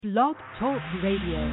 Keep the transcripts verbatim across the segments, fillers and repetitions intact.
Blog Talk Radio.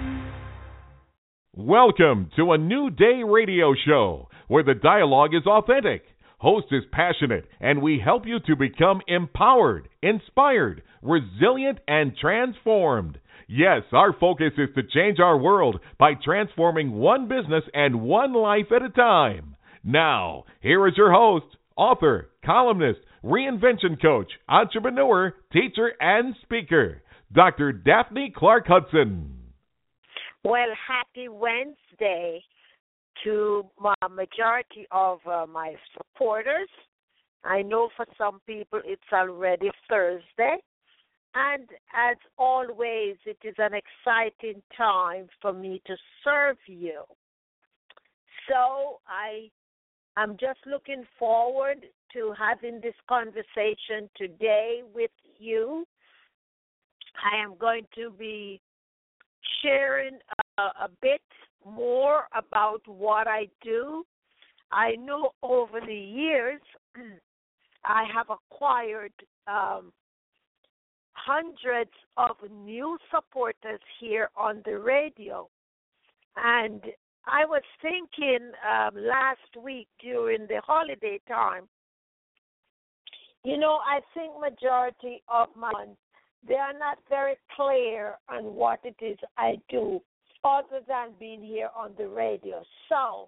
Welcome to a New Day radio show where the dialogue is authentic, host is passionate, and we help you to become empowered, inspired, resilient, and transformed. Yes, our focus is to change our world by transforming one business and one life at a time. Now, here is your host, author, columnist, reinvention coach, entrepreneur, teacher, and speaker, Doctor Daphne Clark Hudson. Well, happy Wednesday to my majority of uh, my supporters. I know for some people it's already Thursday. And as always, it is an exciting time for me to serve you. So I am just looking forward to having this conversation today with you. I am going to be sharing a, a bit more about what I do. I know over the years I have acquired um, hundreds of new supporters here on the radio. And I was thinking um, last week during the holiday time, you know, I think majority of my they are not very clear on what it is I do other than being here on the radio. So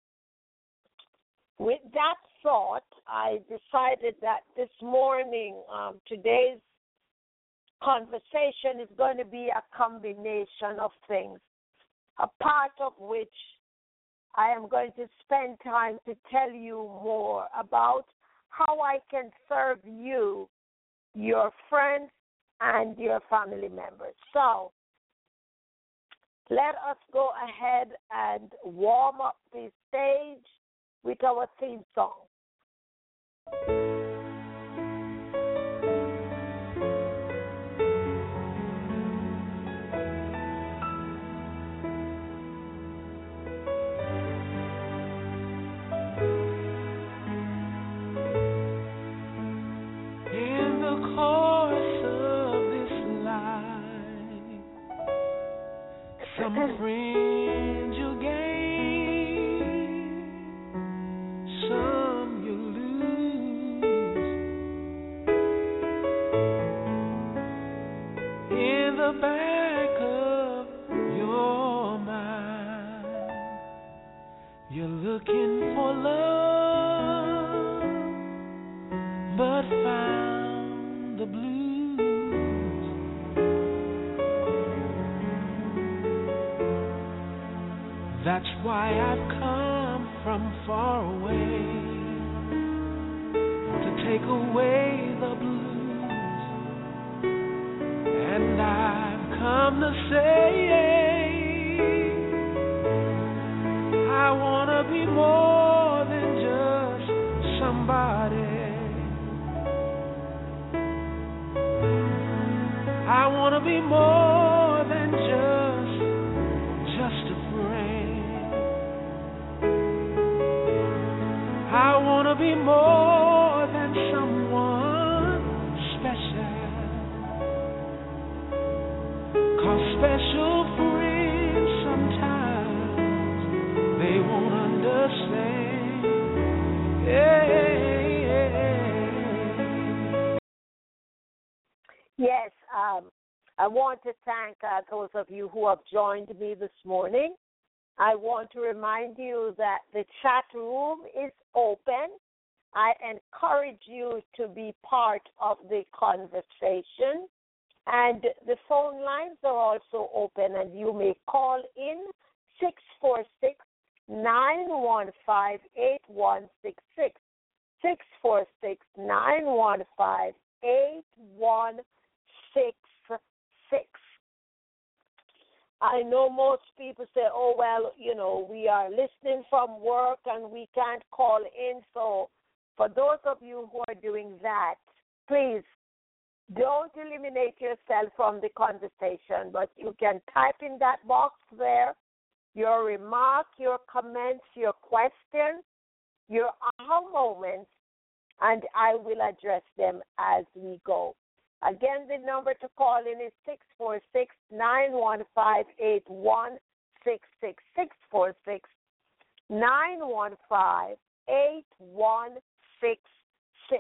with that thought, I decided that this morning, um, today's conversation is going to be a combination of things, a part of which I am going to spend time to tell you more about how I can serve you, your friends, and your family members. So let us go ahead and warm up the stage with our theme song. Some friends you gain, some you lose. In the back of your mind, you're looking for love, but found the blues. That's why I've come from far away to take away the blues. And I've come to say I want to be more than just somebody. I want to be more than just just a I want to be more than someone special, 'cause special friends sometimes they won't understand. Yeah. Yes, um, I want to thank uh, those of you who have joined me this morning. I want to remind you that the chat room is open. I encourage you to be part of the conversation. And the phone lines are also open, and you may call in six four six, nine one five, eight one six six, six four six, nine one five, eight one six six. I know most people say, oh, well, you know, we are listening from work and we can't call in. So for those of you who are doing that, please don't eliminate yourself from the conversation, but you can type in that box there your remark, your comments, your questions, your aha moments, and I will address them as we go. Again, the number to call in is six four six, nine one five, eight one six six, six four six, nine one five, eight one six six.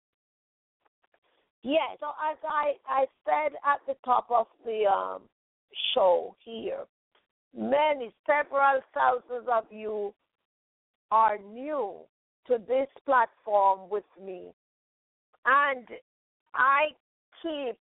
Yes, so as I, I said at the top of the um, show here, many, several thousands of you are new to this platform with me. And I keep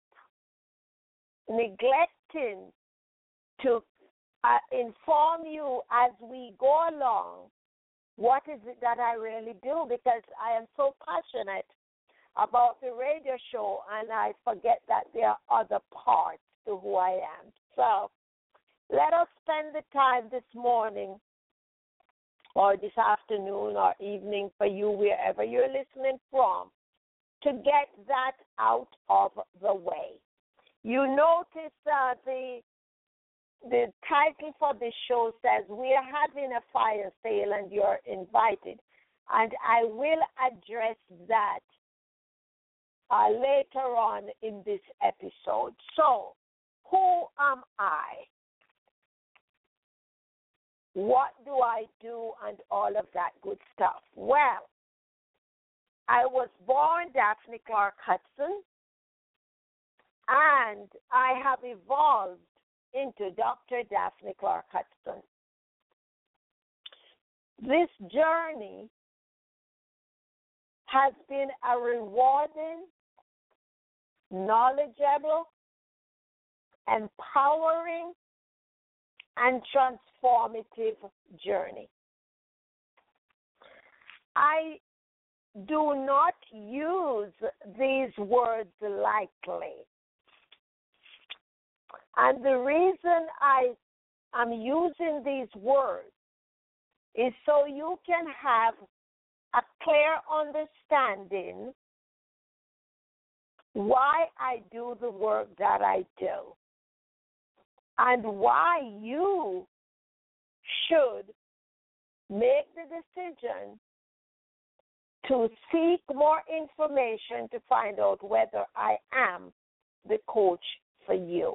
neglecting to uh, inform you as we go along what is it that I really do, because I am so passionate about the radio show and I forget that there are other parts to who I am. So let us spend the time this morning or this afternoon or evening for you, wherever you're listening from, to get that out of the way. You notice uh, the the title for this show says, we are having a fire sale and you're invited. And I will address that uh, later on in this episode. So, who am I? What do I do and all of that good stuff? Well, I was born Daphne Clark Hudson, and I have evolved into Doctor Daphne Clark Hudson. This journey has been a rewarding, knowledgeable, empowering, and transformative journey. I do not use these words lightly. And the reason I am using these words is so you can have a clear understanding why I do the work that I do and why you should make the decision to seek more information to find out whether I am the coach for you.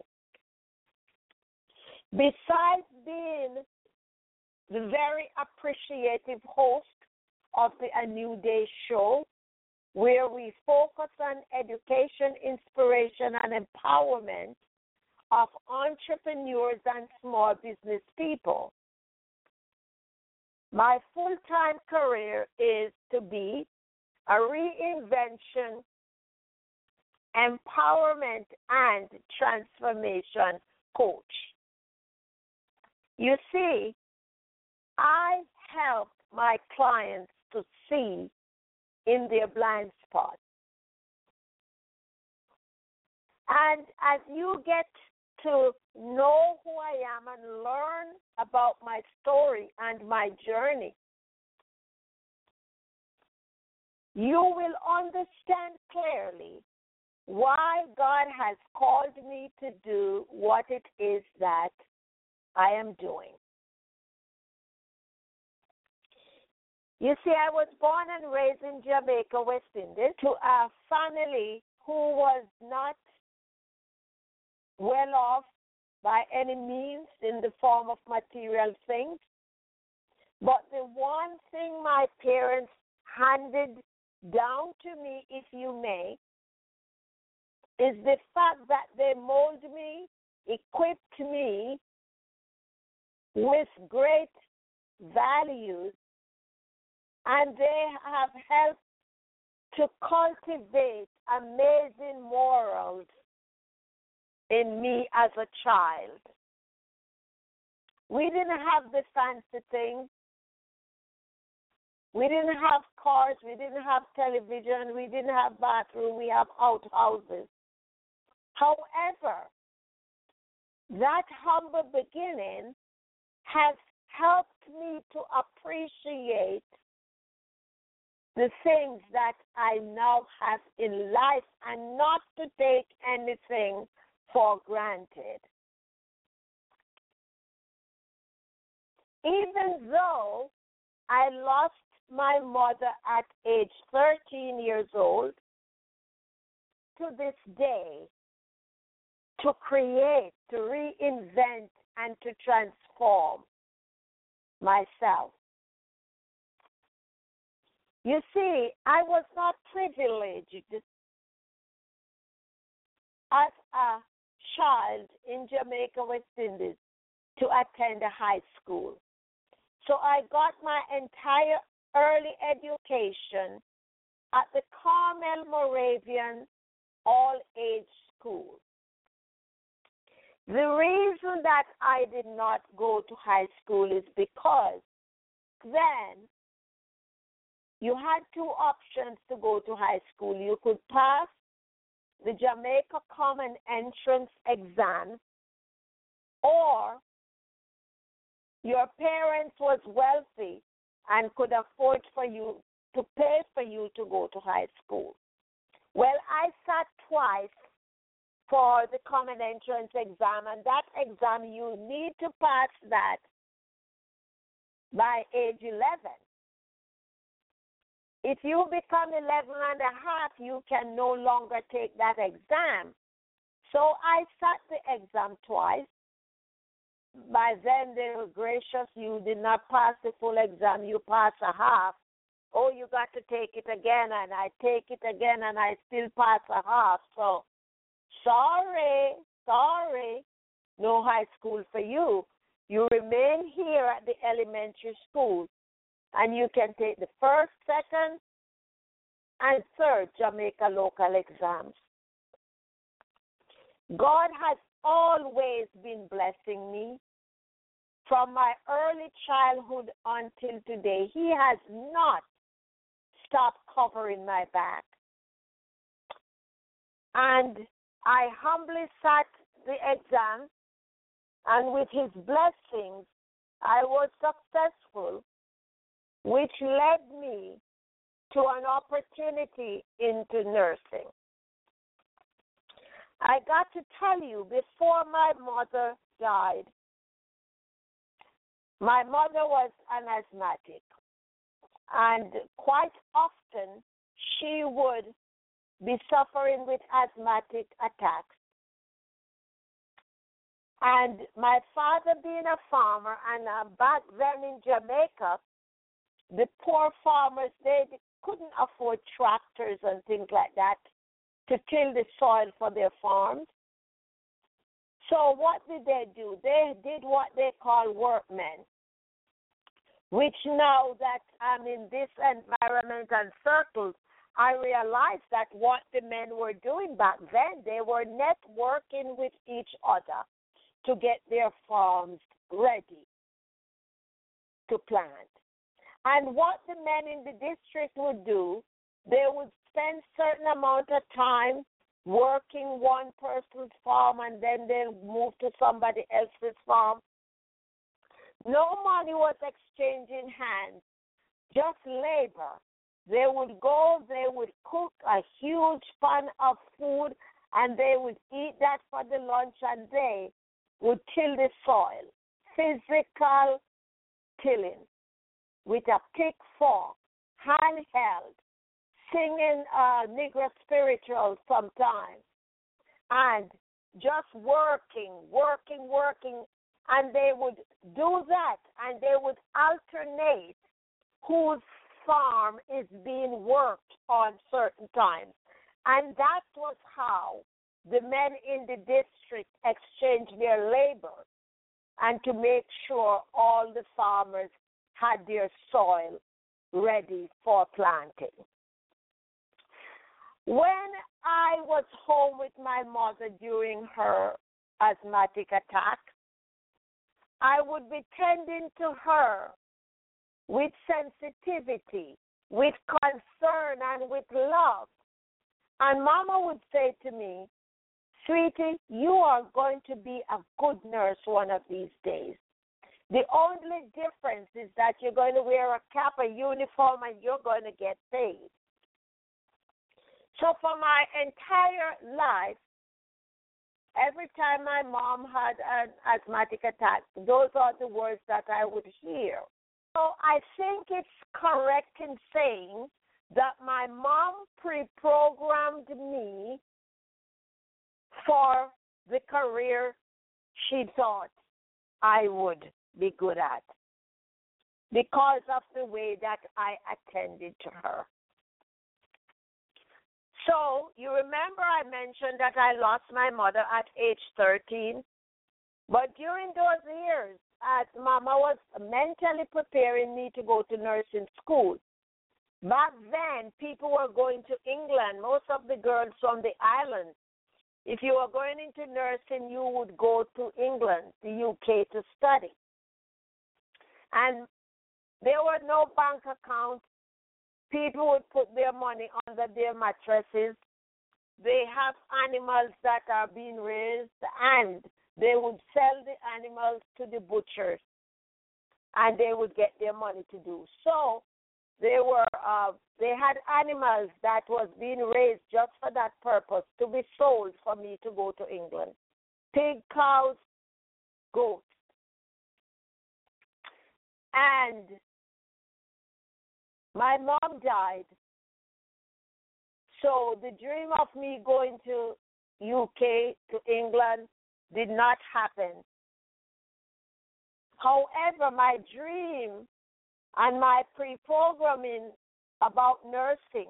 Besides being the very appreciative host of the A New Day show, where we focus on education, inspiration, and empowerment of entrepreneurs and small business people, my full-time career is to be a reinvention, empowerment, and transformation coach. You see, I help my clients to see in their blind spots. And as you get to know who I am and learn about my story and my journey, you will understand clearly why God has called me to do what it is that I am doing. You see, I was born and raised in Jamaica, West Indies, to a family who was not well off by any means in the form of material things. But the one thing my parents handed down to me, if you may, is the fact that they molded me, equipped me with great values, and they have helped to cultivate amazing morals in me as a child. We didn't have the fancy things. We didn't have cars. We didn't have television. We didn't have bathroom. We have outhouses. However, that humble beginning has helped me to appreciate the things that I now have in life and not to take anything for granted. Even though I lost my mother at age thirteen years old, to this day to create, to reinvent, and to transform myself. You see, I was not privileged as a child in Jamaica, West Indies, to attend a high school. So I got my entire early education at the Carmel Moravian all-age school. The reason that I did not go to high school is because then you had two options to go to high school. You could pass the Jamaica Common Entrance exam, or your parents was wealthy and could afford for you to pay for you to go to high school. Well, I sat twice for the Common Entrance exam, and that exam, you need to pass that by age eleven. If you become eleven and a half, you can no longer take that exam. So I sat the exam twice. By then, they were gracious. You did not pass the full exam. You passed a half. Oh, you got to take it again, and I take it again, and I still pass a half. So, sorry, sorry, no high school for you. You remain here at the elementary school, and you can take the first, second, and third Jamaica local exams. God has always been blessing me. From my early childhood until today, He has not stopped covering my back. And I humbly sat the exam, and with His blessings, I was successful, which led me to an opportunity into nursing. I got to tell you, before my mother died, my mother was an asthmatic, and quite often she would be suffering with asthmatic attacks. And my father being a farmer, and uh, back then in Jamaica, the poor farmers, they couldn't afford tractors and things like that to till the soil for their farms. So what did they do? They did what they call workmen, which now that I'm in this environment and circles, I realized that what the men were doing back then, they were networking with each other to get their farms ready to plant. And what the men in the district would do, they would spend certain amount of time working one person's farm, and then they'll move to somebody else's farm. No money was exchanging hands, just labor. They would go, they would cook a huge pan of food, and they would eat that for the lunch, and they would till the soil, physical tilling, with a pick fork, handheld, singing uh, Negro spirituals sometimes, and just working, working, working, and they would do that, and they would alternate whose farm is being worked on certain times. And that was how the men in the district exchanged their labor, and to make sure all the farmers had their soil ready for planting. When I was home with my mother during her asthmatic attack, I would be tending to her with sensitivity, with concern, and with love. And Mama would say to me, "Sweetie, you are going to be a good nurse one of these days. The only difference is that you're going to wear a cap, a uniform, and you're going to get paid." So for my entire life, every time my mom had an asthmatic attack, those are the words that I would hear. So I think it's correct in saying that my mom pre-programmed me for the career she thought I would be good at because of the way that I attended to her. So, you remember I mentioned that I lost my mother at age thirteen? But during those years, as Mama was mentally preparing me to go to nursing school, back then people were going to England, most of the girls from the islands. If you were going into nursing, you would go to England, the U K, to study. And there were no bank accounts. People would put their money under their mattresses. They have animals that are being raised, and they would sell the animals to the butchers, and they would get their money to do. So they were, uh, they had animals that was being raised just for that purpose, to be sold for me to go to England. Pig, cows, goats. And my mom died, so the dream of me going to U K, to England, did not happen. However, my dream and my pre-programming about nursing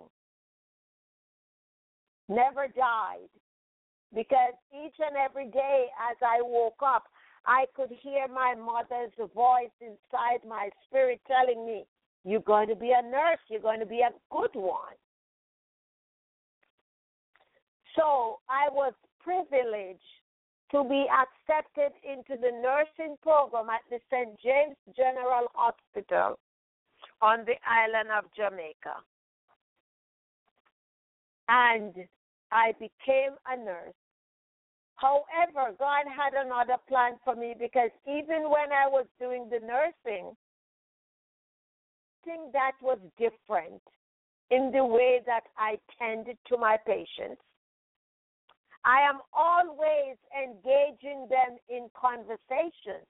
never died, because each and every day as I woke up, I could hear my mother's voice inside my spirit telling me, you're going to be a nurse, you're going to be a good one. So I was privileged to be accepted into the nursing program at the Saint James General Hospital on the island of Jamaica. And I became a nurse. However, God had another plan for me, because even when I was doing the nursing, something that was different in the way that I tended to my patients. I am always engaging them in conversation.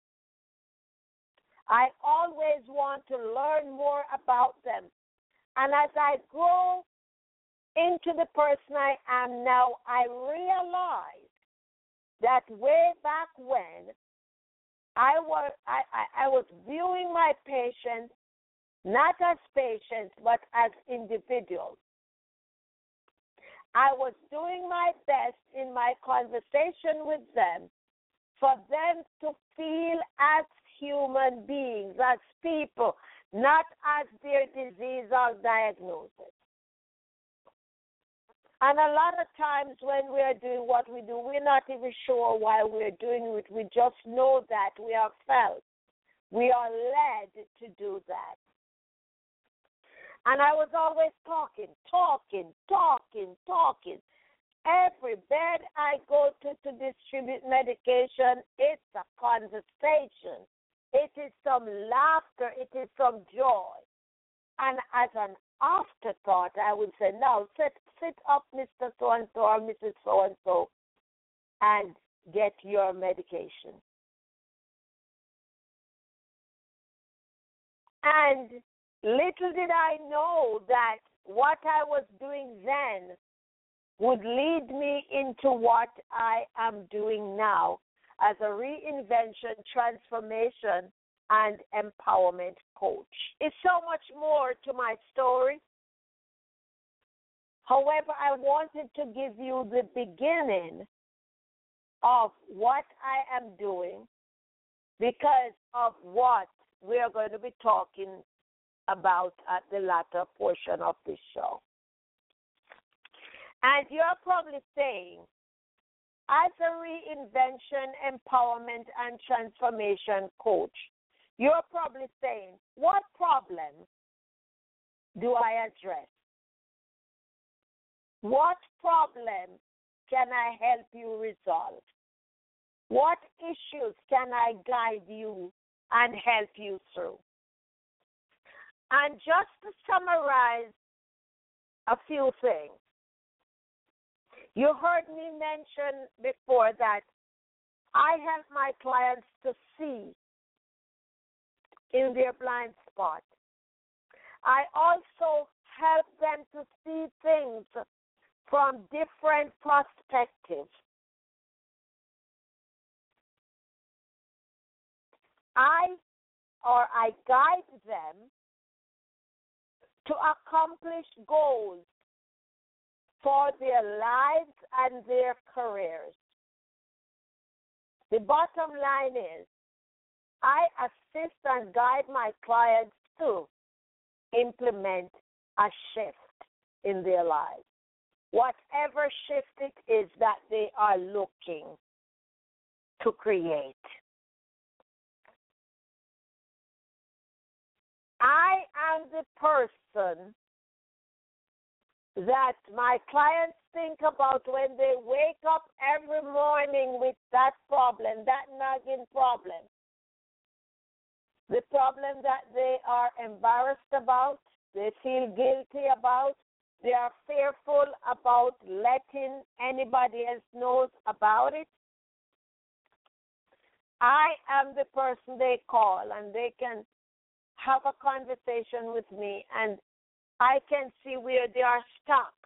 I always want to learn more about them. And as I grow into the person I am now, I realize that way back when I was, I, I, I was viewing my patients not as patients, but as individuals. I was doing my best in my conversation with them for them to feel as human beings, as people, not as their disease or diagnosis. And a lot of times when we are doing what we do, we're not even sure why we're doing it. We just know that we are felt. We are led to do that. And I was always talking, talking, talking, talking. Every bed I go to to distribute medication, it's a conversation. It is some laughter. It is some joy. And as an afterthought, I would say, now sit, sit up, Mister So-and-so or Missus So-and-so, and get your medication. And little did I know that what I was doing then would lead me into what I am doing now as a reinvention, transformation, and empowerment coach. It's so much more to my story. However, I wanted to give you the beginning of what I am doing because of what we are going to be talking about at the latter portion of this show. And you're probably saying, as a reinvention, empowerment, and transformation coach, you're probably saying, what problems do I address? What problems can I help you resolve? What issues can I guide you and help you through? And just to summarize a few things, you heard me mention before that I help my clients to see in their blind spot. I also help them to see things from different perspectives. I or I guide them to accomplish goals for their lives and their careers. The bottom line is, I assist and guide my clients to implement a shift in their lives. Whatever shift it is that they are looking to create. I am the person that my clients think about when they wake up every morning with that problem, that nagging problem. The problem that they are embarrassed about, they feel guilty about, they are fearful about letting anybody else know about it. I am the person they call, and they can have a conversation with me, and I can see where they are stuck,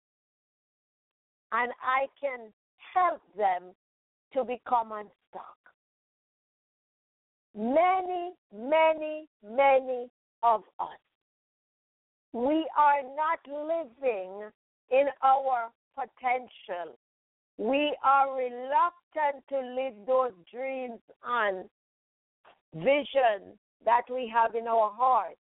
and I can help them to become unstuck. Many, many, many of us, we are not living in our potential. We are reluctant to live those dreams and visions that we have in our hearts,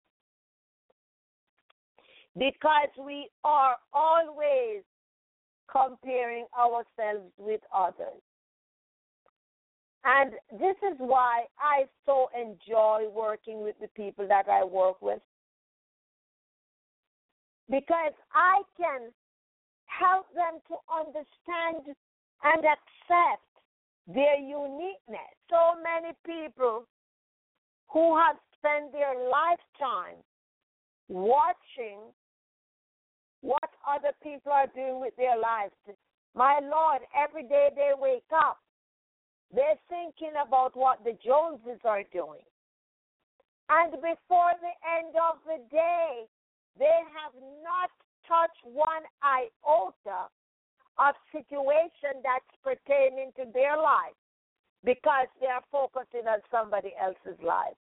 because we are always comparing ourselves with others. And this is why I so enjoy working with the people that I work with, because I can help them to understand and accept their uniqueness. So many people who have spent their lifetime watching what other people are doing with their lives. My Lord, every day they wake up, they're thinking about what the Joneses are doing. And before the end of the day, they have not touched one iota of situation that's pertaining to their life, because they are focusing on somebody else's life.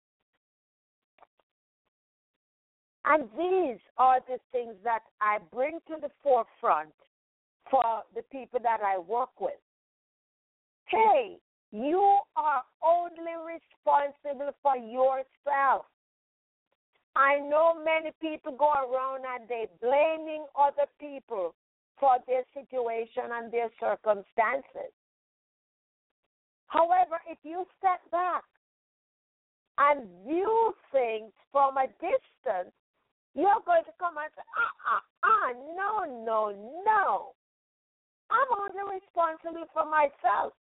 And these are the things that I bring to the forefront for the people that I work with. Hey, you are only responsible for yourself. I know many people go around and they're blaming other people for their situation and their circumstances. However, if you step back and view things from a distance, you're going to come and say, uh, uh, uh, no, no, no. I'm only responsible for myself,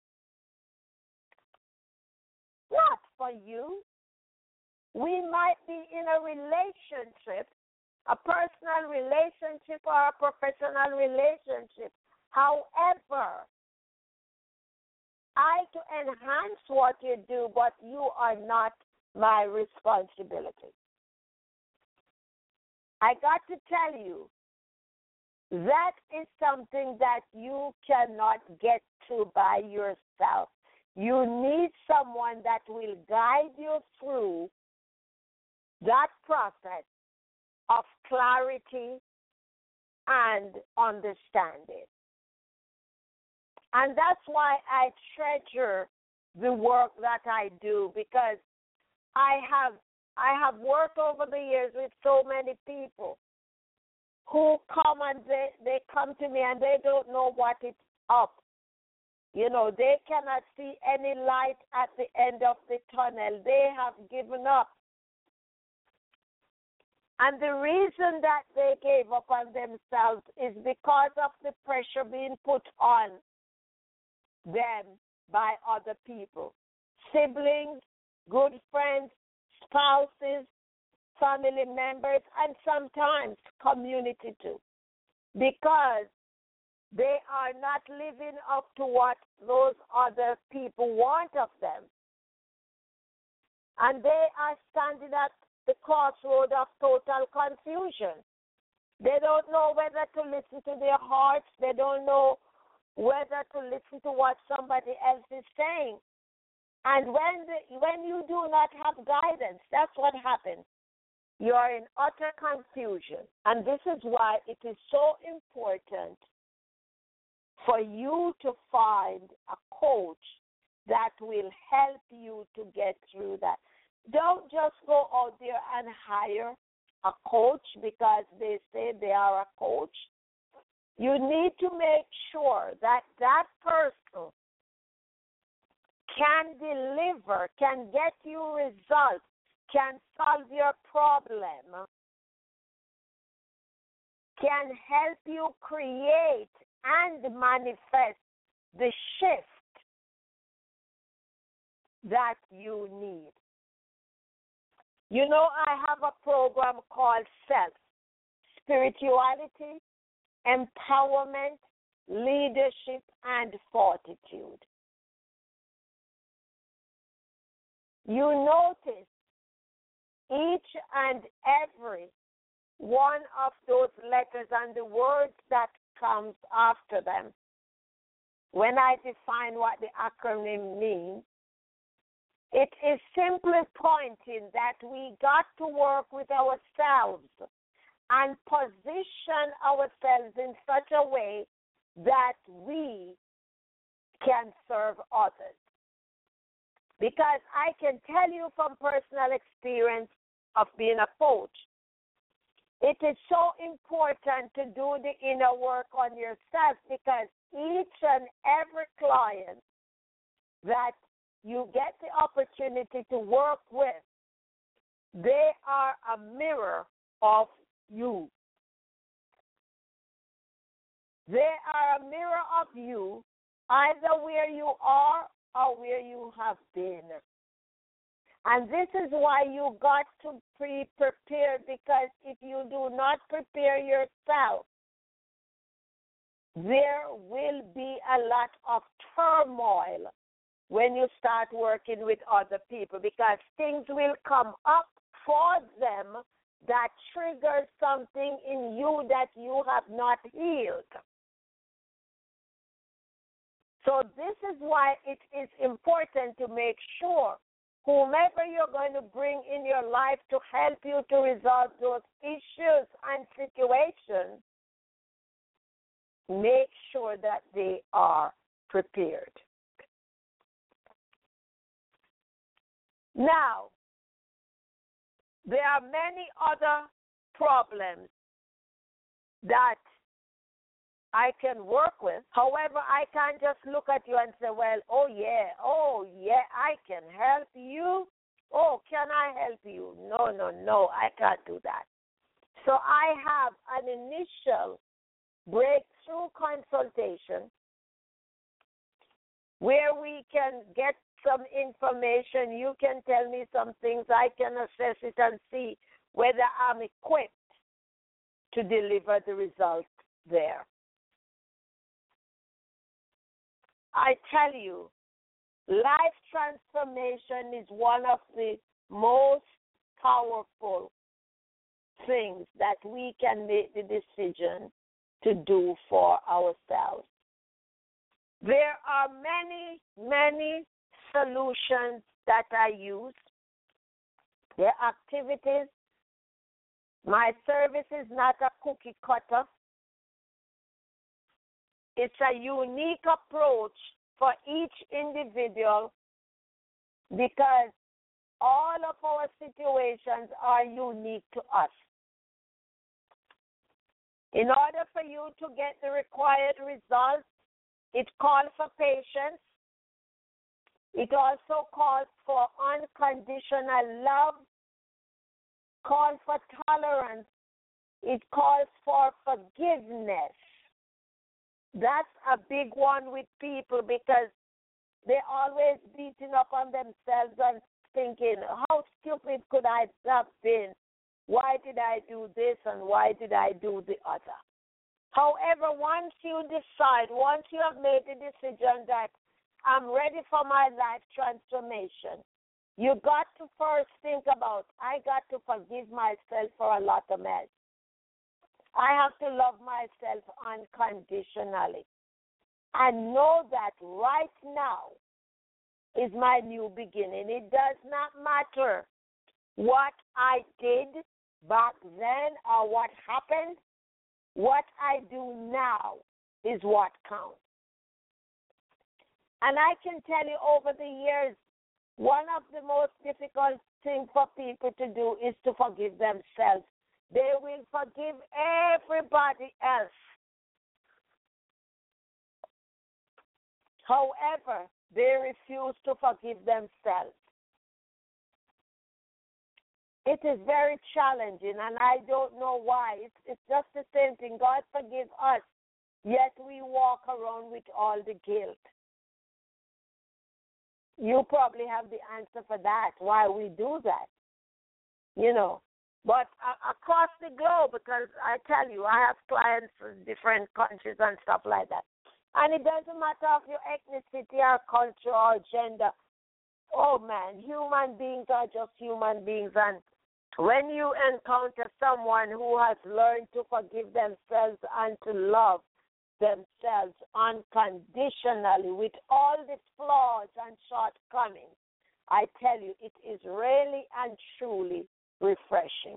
not for you. We might be in a relationship, a personal relationship or a professional relationship. However, I to enhance what you do, but you are not my responsibility. I got to tell you, that is something that you cannot get to by yourself. You need someone that will guide you through that process of clarity and understanding. And that's why I treasure the work that I do, because I have I have worked over the years with so many people who come and they, they come to me and they don't know what is up. You know, they cannot see any light at the end of the tunnel. They have given up. And the reason that they gave up on themselves is because of the pressure being put on them by other people. Siblings, good friends, spouses, family members, and sometimes community too. Because they are not living up to what those other people want of them. And they are standing at the crossroad of total confusion. They don't know whether to listen to their hearts. They don't know whether to listen to what somebody else is saying. And when the, when you do not have guidance, that's what happens. You are in utter confusion. And this is why it is so important for you to find a coach that will help you to get through that. Don't just go out there and hire a coach because they say they are a coach. You need to make sure that that person can deliver, can get you results, can solve your problem, can help you create and manifest the shift that you need. You know, I have a program called Self, Spirituality, Empowerment, Leadership, and Fortitude. You notice each and every one of those letters and the words that comes after them. When I define what the acronym means, it is simply pointing that we got to work with ourselves and position ourselves in such a way that we can serve others. Because I can tell you from personal experience of being a coach, it is so important to do the inner work on yourself, because each and every client that you get the opportunity to work with, they are a mirror of you. They are a mirror of you, either where you are or where you have been. And this is why you got to be prepared, because if you do not prepare yourself, there will be a lot of turmoil when you start working with other people, because things will come up for them that triggers something in you that you have not healed. So this is why it is important to make sure whomever you're going to bring in your life to help you to resolve those issues and situations, make sure that they are prepared. Now, there are many other problems that I can work with. However, I can't just look at you and say, well, oh, yeah, oh, yeah, I can help you. Oh, can I help you? No, no, no, I can't do that. So I have an initial breakthrough consultation where we can get some information. You can tell me some things. I can assess it and see whether I'm equipped to deliver the results there. I tell you, life transformation is one of the most powerful things that we can make the decision to do for ourselves. There are many, many solutions that I use. There are activities. My service is not a cookie cutter. It's a unique approach for each individual, because all of our situations are unique to us. In order for you to get the required results, it calls for patience. It also calls for unconditional love, calls for tolerance. It calls for forgiveness. That's a big one with people, because they're always beating up on themselves and thinking, how stupid could I have been? Why did I do this and why did I do the other? However, once you decide, once you have made the decision that I'm ready for my life transformation, you got to first think about, I got to forgive myself for a lot of mess. I have to love myself unconditionally and know that right now is my new beginning. It does not matter what I did back then or what happened. What I do now is what counts. And I can tell you over the years, one of the most difficult things for people to do is to forgive themselves. They will forgive everybody else. However, they refuse to forgive themselves. It is very challenging, and I don't know why. It's, it's just the same thing. God forgive us, yet we walk around with all the guilt. You probably have the answer for that, why we do that, you know. But uh, across the globe, because I tell you, I have clients from different countries and stuff like that. And it doesn't matter of your ethnicity or culture or gender. Oh, man, human beings are just human beings. And when you encounter someone who has learned to forgive themselves and to love themselves unconditionally with all the flaws and shortcomings, I tell you, it is really and truly refreshing.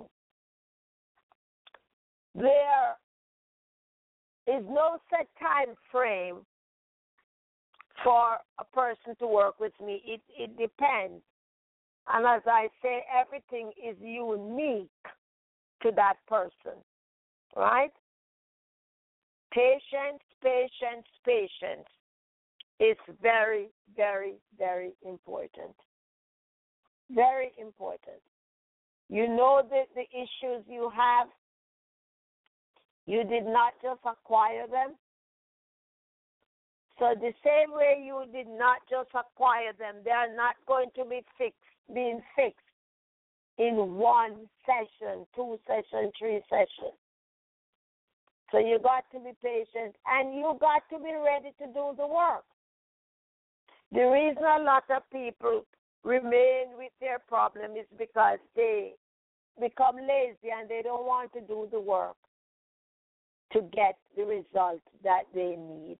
There is no set time frame for a person to work with me. It, it depends. And as I say, everything is unique to that person, right? Patience, patience, patience is very, very, very important. Very important. You know that the issues you have, you did not just acquire them. So the same way you did not just acquire them, they are not going to be fixed, being fixed in one session, two sessions, three sessions. So you got to be patient, and you got to be ready to do the work. The reason a lot of people remain with their problem is because they become lazy and they don't want to do the work to get the result that they need.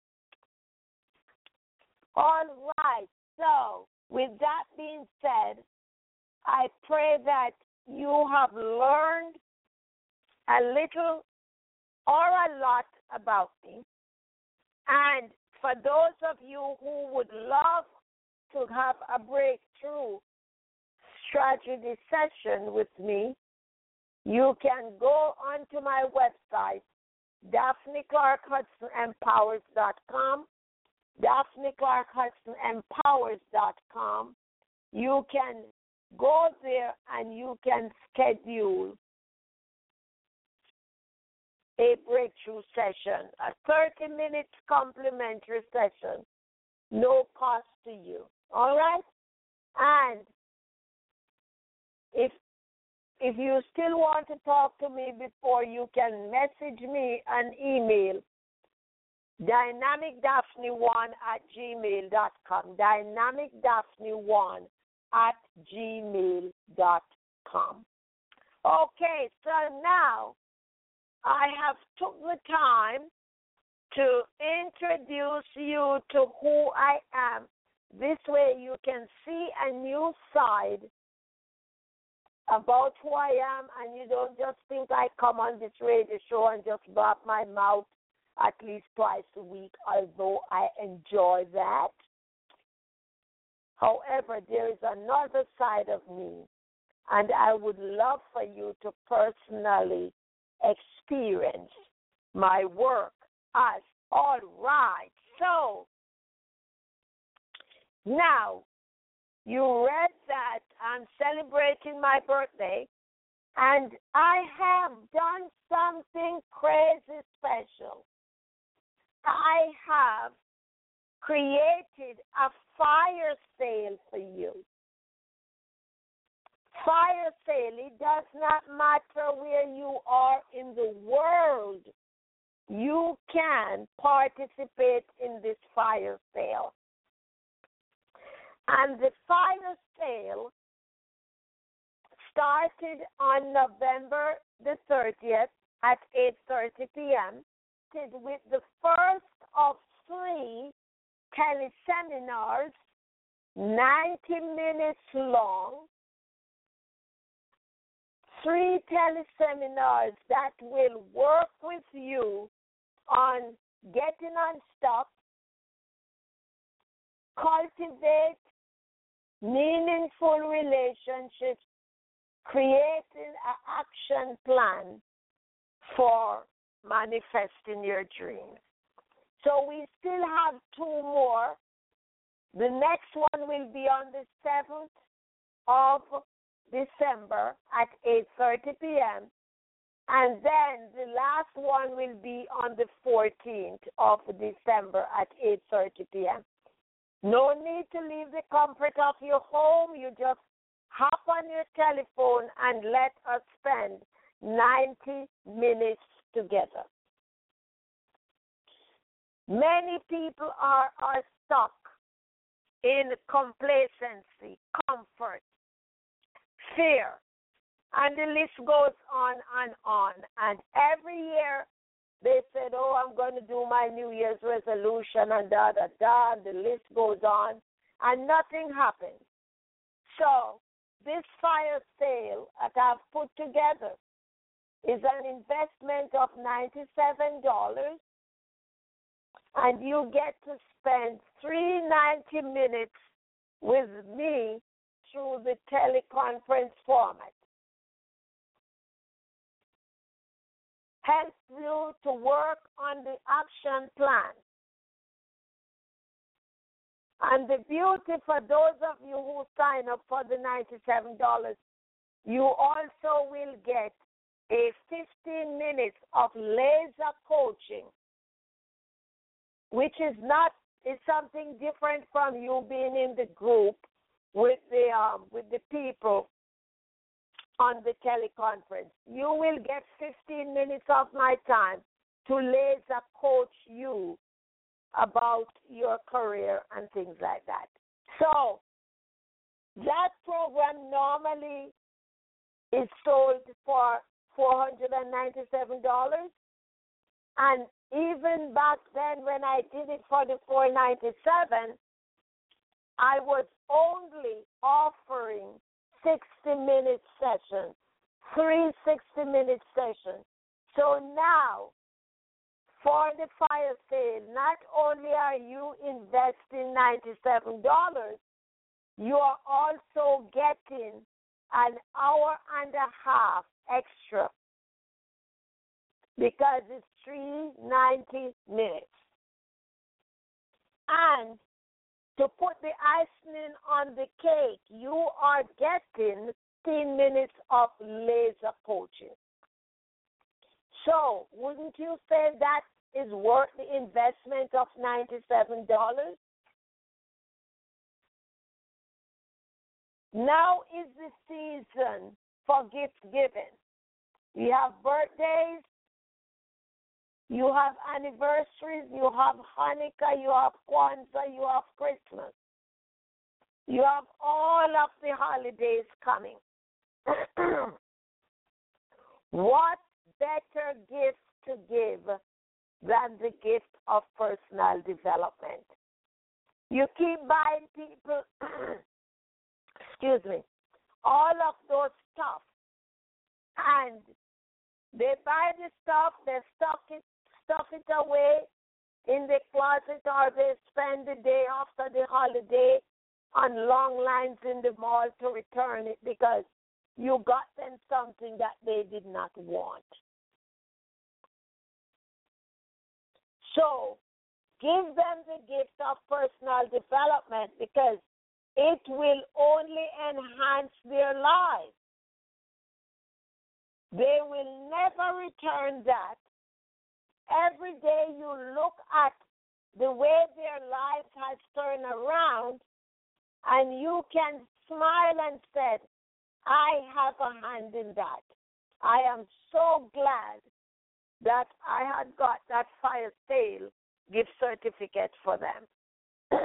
All right, so with that being said, I pray that you have learned a little or a lot about me. And for those of you who would love to have a breakthrough strategy session with me, you can go onto my website, Daphne Clark Hudson Empowers dot com, Daphne Clark Hudson Empowers dot com. You can go there and you can schedule a breakthrough session, a thirty minute complimentary session, no cost to you. All right? And if if you still want to talk to me before, you can message me an email, dynamic daphne one at gmail dot com, dynamic daphne one at gmail dot com. Okay, so now I have took the time to introduce you to who I am. This way you can see a new side about who I am, and you don't just think I come on this radio show and just blab my mouth at least twice a week, although I enjoy that. However, there is another side of me, and I would love for you to personally experience my work as all right. So, now, you read that I'm celebrating my birthday, and I have done something crazy special. I have created a fire sale for you. Fire sale, it does not matter where you are in the world. You can participate in this fire sale. And the fire sale started on November the thirtieth at eight thirty p.m. with the first of three teleseminars ninety minutes long, three teleseminars that will work with you on getting unstuck, cultivate meaningful relationships, creating an action plan for manifesting your dreams. So we still have two more. The next one will be on the seventh of December at eight thirty p.m. And then the last one will be on the fourteenth of December at eight thirty p.m. No need to leave the comfort of your home. You just hop on your telephone and let us spend ninety minutes together. Many people are, are stuck in complacency, comfort, fear, and the list goes on and on. And every year they said, oh, I'm going to do my New Year's resolution and da, da, da, and the list goes on, and nothing happens. So this fire sale that I've put together is an investment of ninety-seven dollars, and you get to spend three ninety minutes with me through the teleconference format. Helps you to work on the action plan. And the beauty for those of you who sign up for the ninety-seven dollars, you also will get a fifteen minutes of laser coaching, which is not, is something different from you being in the group with the um, with the people on the teleconference. You will get fifteen minutes of my time to laser coach you about your career and things like that. So that program normally is sold for four hundred ninety-seven dollars, and even back then when I did it for the four hundred ninety-seven dollars, I was only offering sixty-minute sessions, three sixty-minute sessions. So now, for the fire sale, not only are you investing ninety-seven dollars, you are also getting an hour and a half extra because it's three ninety minutes. And to put the icing on the cake, you are getting fifteen minutes of laser coaching. So, wouldn't you say that is worth the investment of ninety-seven dollars? Now is the season for gift giving. You have birthdays, you have anniversaries, you have Hanukkah, you have Kwanzaa, you have Christmas. You have all of the holidays coming. What better gift to give than the gift of personal development? You keep buying people, excuse me, all of those stuff, and they buy the stuff, they stuff it, stuff it away in the closet, or they spend the day after the holiday on long lines in the mall to return it because you got them something that they did not want. So give them the gift of personal development because it will only enhance their lives. They will never return that. Every day you look at the way their lives has turned around, and you can smile and say, I have a hand in that. I am so glad that I had got that fire sale gift certificate for them.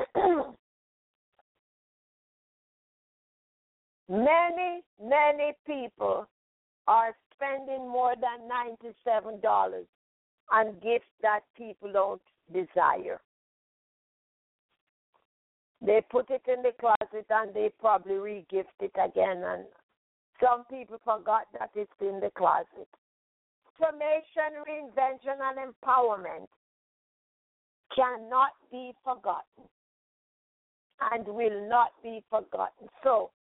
Many, many people are spending more than ninety-seven dollars on gifts that people don't desire. They put it in the closet and they probably re-gift it again. And some people forgot that it's in the closet. Transformation, reinvention, and empowerment cannot be forgotten and will not be forgotten. So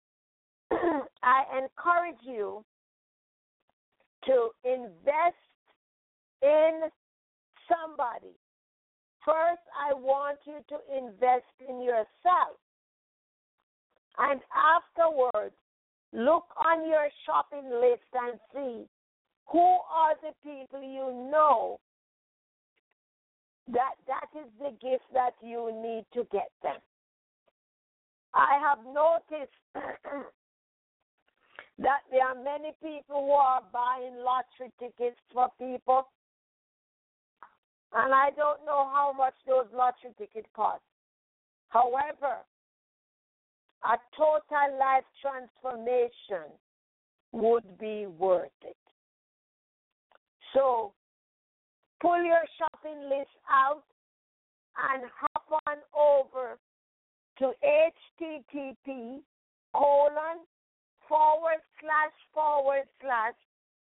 I encourage you to invest in somebody. First, I want you to invest in yourself. And afterwards, look on your shopping list and see who are the people you know that that is the gift that you need to get them. I have noticed that there are many people who are buying lottery tickets for people, and I don't know how much those lottery tickets cost. However, a total life transformation would be worth it. So, pull your shopping list out and hop on over to http colon forward slash forward slash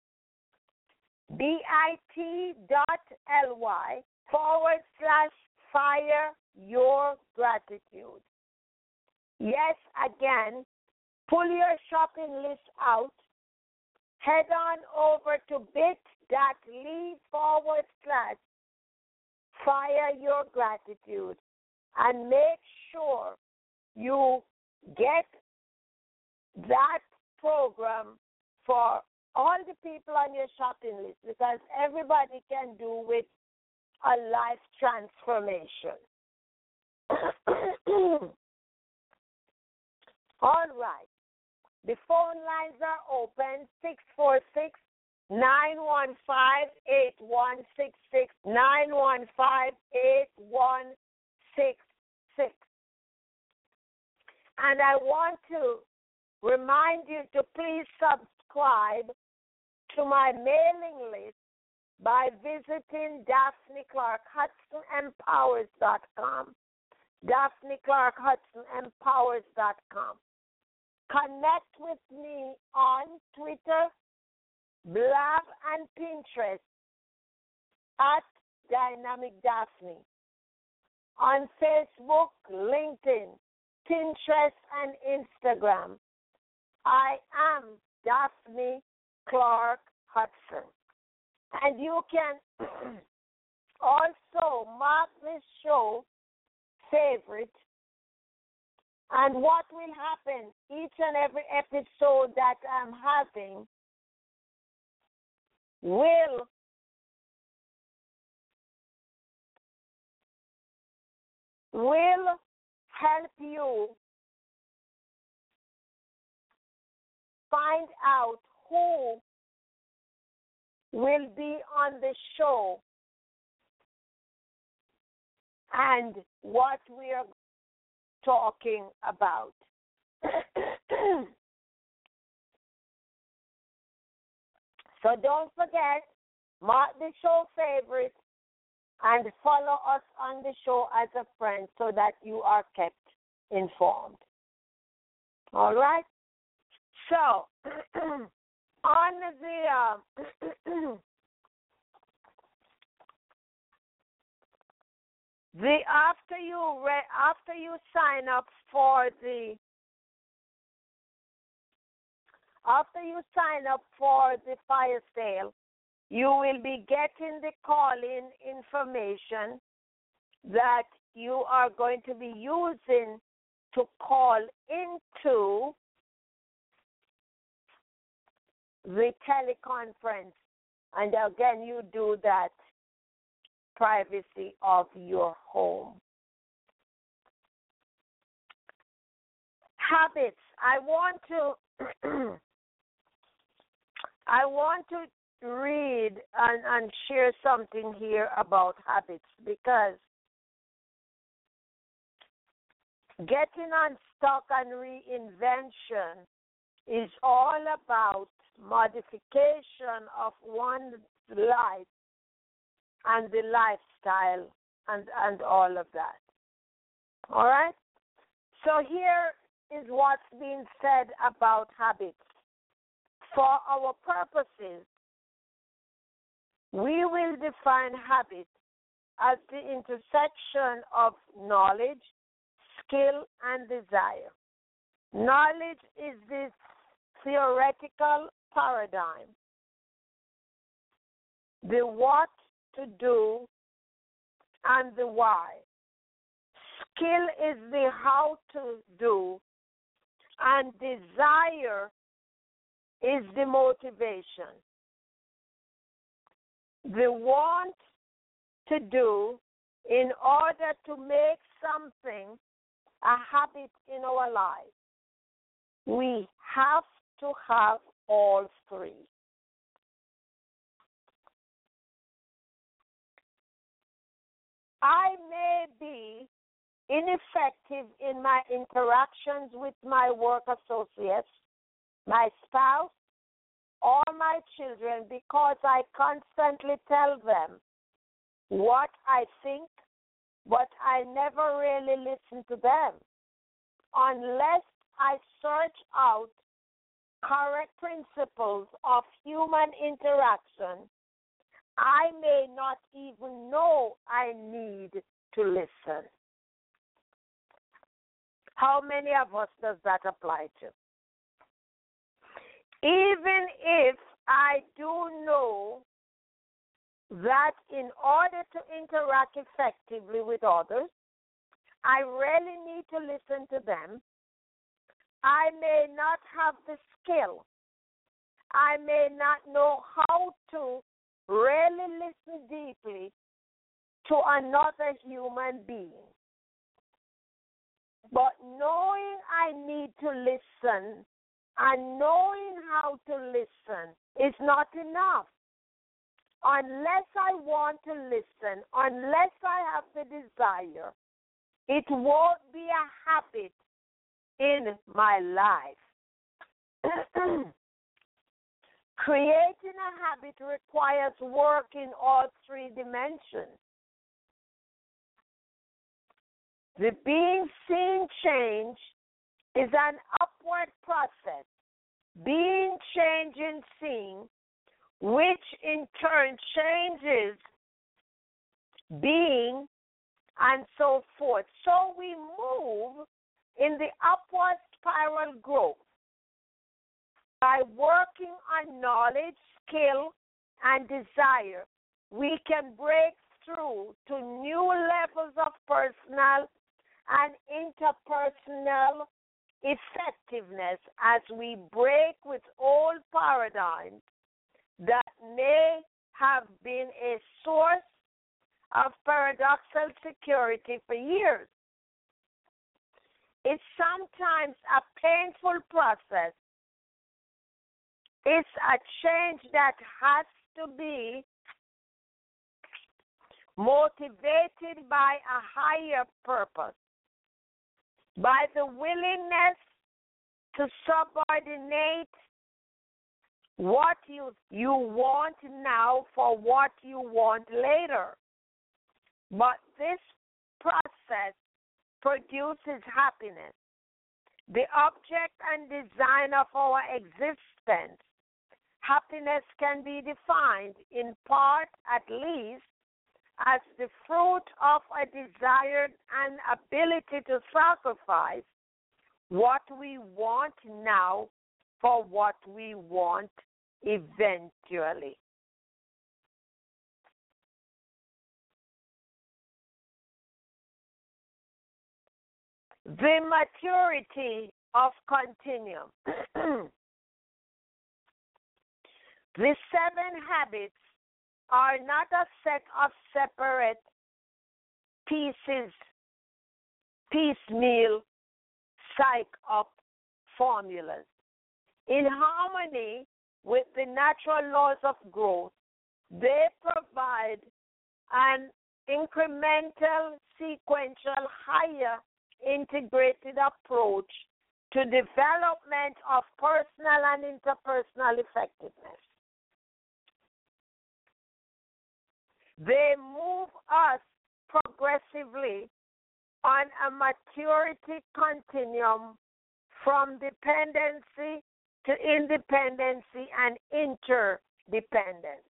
bit dot ly forward slash fire your gratitude. Yes, again, pull your shopping list out, head on over to bit.ly forward slash fire your gratitude, and make sure you get that program for all the people on your shopping list, because everybody can do with a life transformation. All right. The phone lines are open, six four six, nine one five, eight one six six, nine one five, eight one six six. And I want to remind you to please subscribe to my mailing list by visiting Daphne Clark Hudson Empowers dot com. Daphne Clark Hudson Empowers dot com. Connect with me on Twitter, Blab, and Pinterest at Dynamic Daphne. On Facebook, LinkedIn, Pinterest, and Instagram, I am Daphne Clark Hudson. And you can also mark this show favorite. And what will happen each and every episode that I'm having will will help you find out who will be on the show and what we are talking about. So don't forget, mark the show favorite and follow us on the show as a friend so that you are kept informed. All right? So, on the uh, the after you re, after you sign up for the after you sign up for the fire sale, you will be getting the call-in information that you are going to be using to call into the teleconference. And again, you do that privacy of your home. Habits. I want to I want to read and, and share something here about habits, because getting unstuck and reinvention is all about modification of one's life and the lifestyle and, and all of that. All right? So here is what's being said about habits. For our purposes, we will define habits as the intersection of knowledge, skill, and desire. Knowledge is this theoretical paradigm. The what to do and the why. Skill is the how to do, and desire is the motivation. The want to do in order to make something a habit in our life. We have to have all three. I may be ineffective in my interactions with my work associates, my spouse, or my children because I constantly tell them what I think, but I never really listen to them. Unless I search out correct principles of human interaction, I may not even know I need to listen. How many of us does that apply to? Even if I do know that in order to interact effectively with others, I really need to listen to them, I may not have the skill. I may not know how to really listen deeply to another human being. But knowing I need to listen and knowing how to listen is not enough. Unless I want to listen, unless I have the desire, it won't be a habit in my life. Creating a habit requires work in all three dimensions. The being seen change is an upward process. Being changing seeing, which in turn changes being, and so forth. So we move in the upward spiral growth. By working on knowledge, skill, and desire, we can break through to new levels of personal and interpersonal effectiveness as we break with old paradigms that may have been a source of paradoxical security for years. It's sometimes a painful process. It's a change that has to be motivated by a higher purpose, by the willingness to subordinate what you, you want now for what you want later. But this process produces happiness, the object and design of our existence. Happiness can be defined, in part at least, as the fruit of a desired and ability to sacrifice what we want now for what we want eventually. The maturity of continuum. The seven habits are not a set of separate pieces, piecemeal, psych-up formulas. In harmony with the natural laws of growth, they provide an incremental, sequential, higher integrated approach to development of personal and interpersonal effectiveness. They move us progressively on a maturity continuum from dependency to independency and interdependence.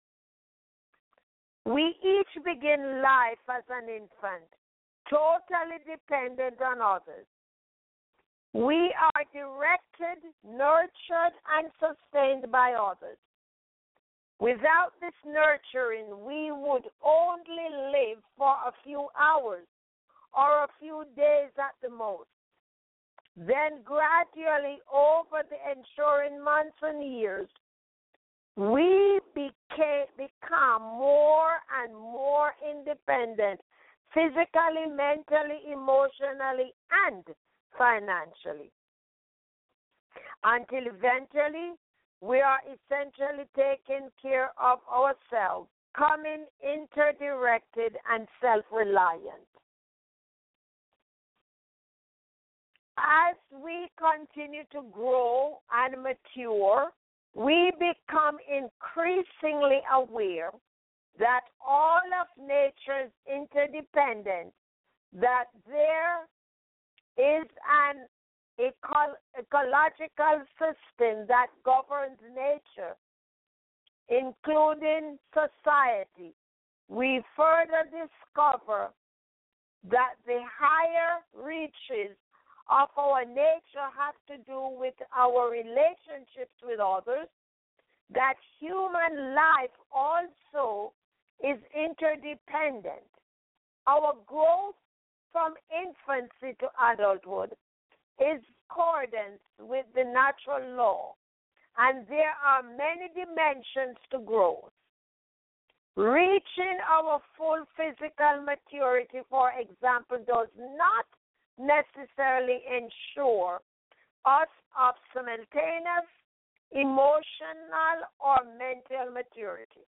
We each begin life as an infant, totally dependent on others. We are directed, nurtured, and sustained by others. Without this nurturing, we would only live for a few hours or a few days at the most. Then gradually, over the ensuing months and years, we became, become more and more independent, physically, mentally, emotionally, and financially, until eventually we are essentially taking care of ourselves, becoming interdirected and self-reliant. As we continue to grow and mature, we become increasingly aware that all of nature's interdependence, that there is an eco- ecological system that governs nature, including society. We further discover that the higher reaches of our nature have to do with our relationships with others, that human life also is interdependent. Our growth from infancy to adulthood is accordance with the natural law, and there are many dimensions to growth. Reaching our full physical maturity, for example, does not necessarily ensure us of simultaneous emotional or mental maturity.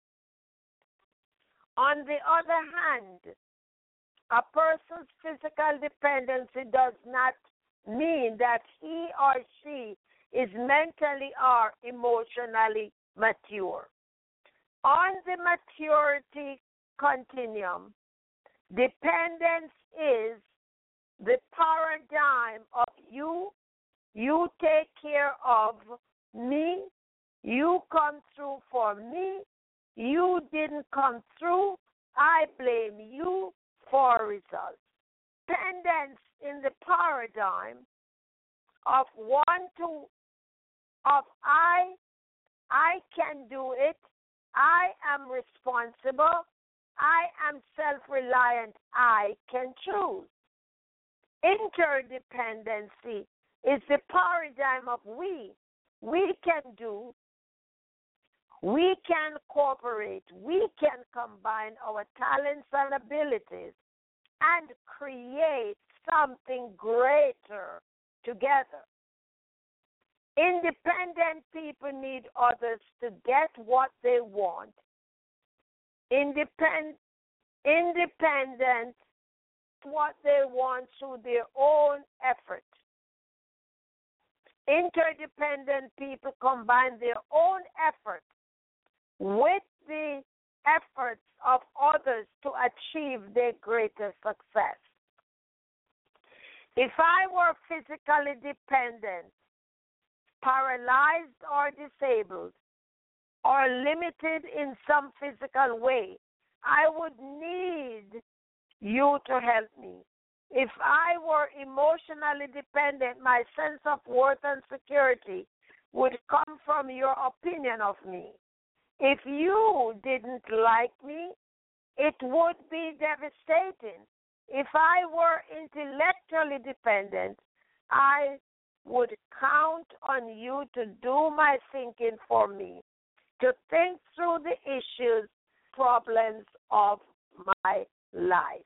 On the other hand, a person's physical dependency does not mean that he or she is mentally or emotionally mature. On the maturity continuum, dependence is the paradigm of you, you take care of me, you come through for me, you didn't come through, I blame you for results. Dependence in the paradigm of one to, of I, I can do it, I am responsible, I am self-reliant, I can choose. Interdependency is the paradigm of we. We can do, we can cooperate, we can combine our talents and abilities and create something greater together. Independent people need others to get what they want. Independ- independent what they want through their own effort. Interdependent people combine their own effort with the efforts of others to achieve their greater success. If I were physically dependent, paralyzed or disabled, or limited in some physical way, I would need you to help me. If I were emotionally dependent, my sense of worth and security would come from your opinion of me. If you didn't like me, it would be devastating. If I were intellectually dependent, I would count on you to do my thinking for me, to think through the issues, problems of my life.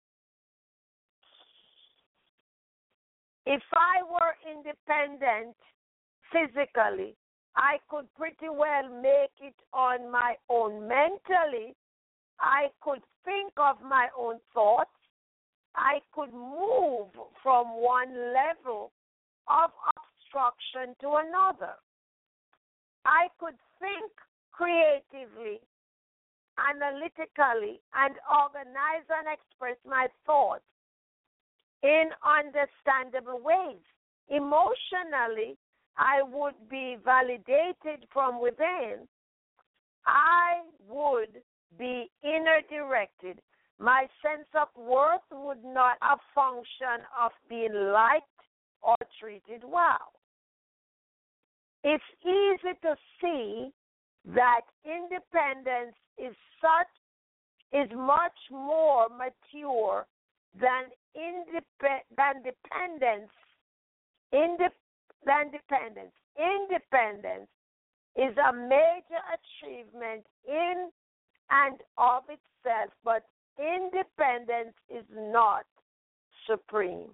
If I were independent physically, I could pretty well make it on my own mentally. I could think of my own thoughts. I could move from one level of obstruction to another. I could think creatively, analytically, and organize and express my thoughts in understandable ways. Emotionally, I would be validated from within. I would be inner directed. My sense of worth would not a function of being liked or treated well. It's easy to see that independence is such is much more mature than indep- than dependence. Indep- than dependence. Independence is a major achievement in and of itself, but independence is not supreme.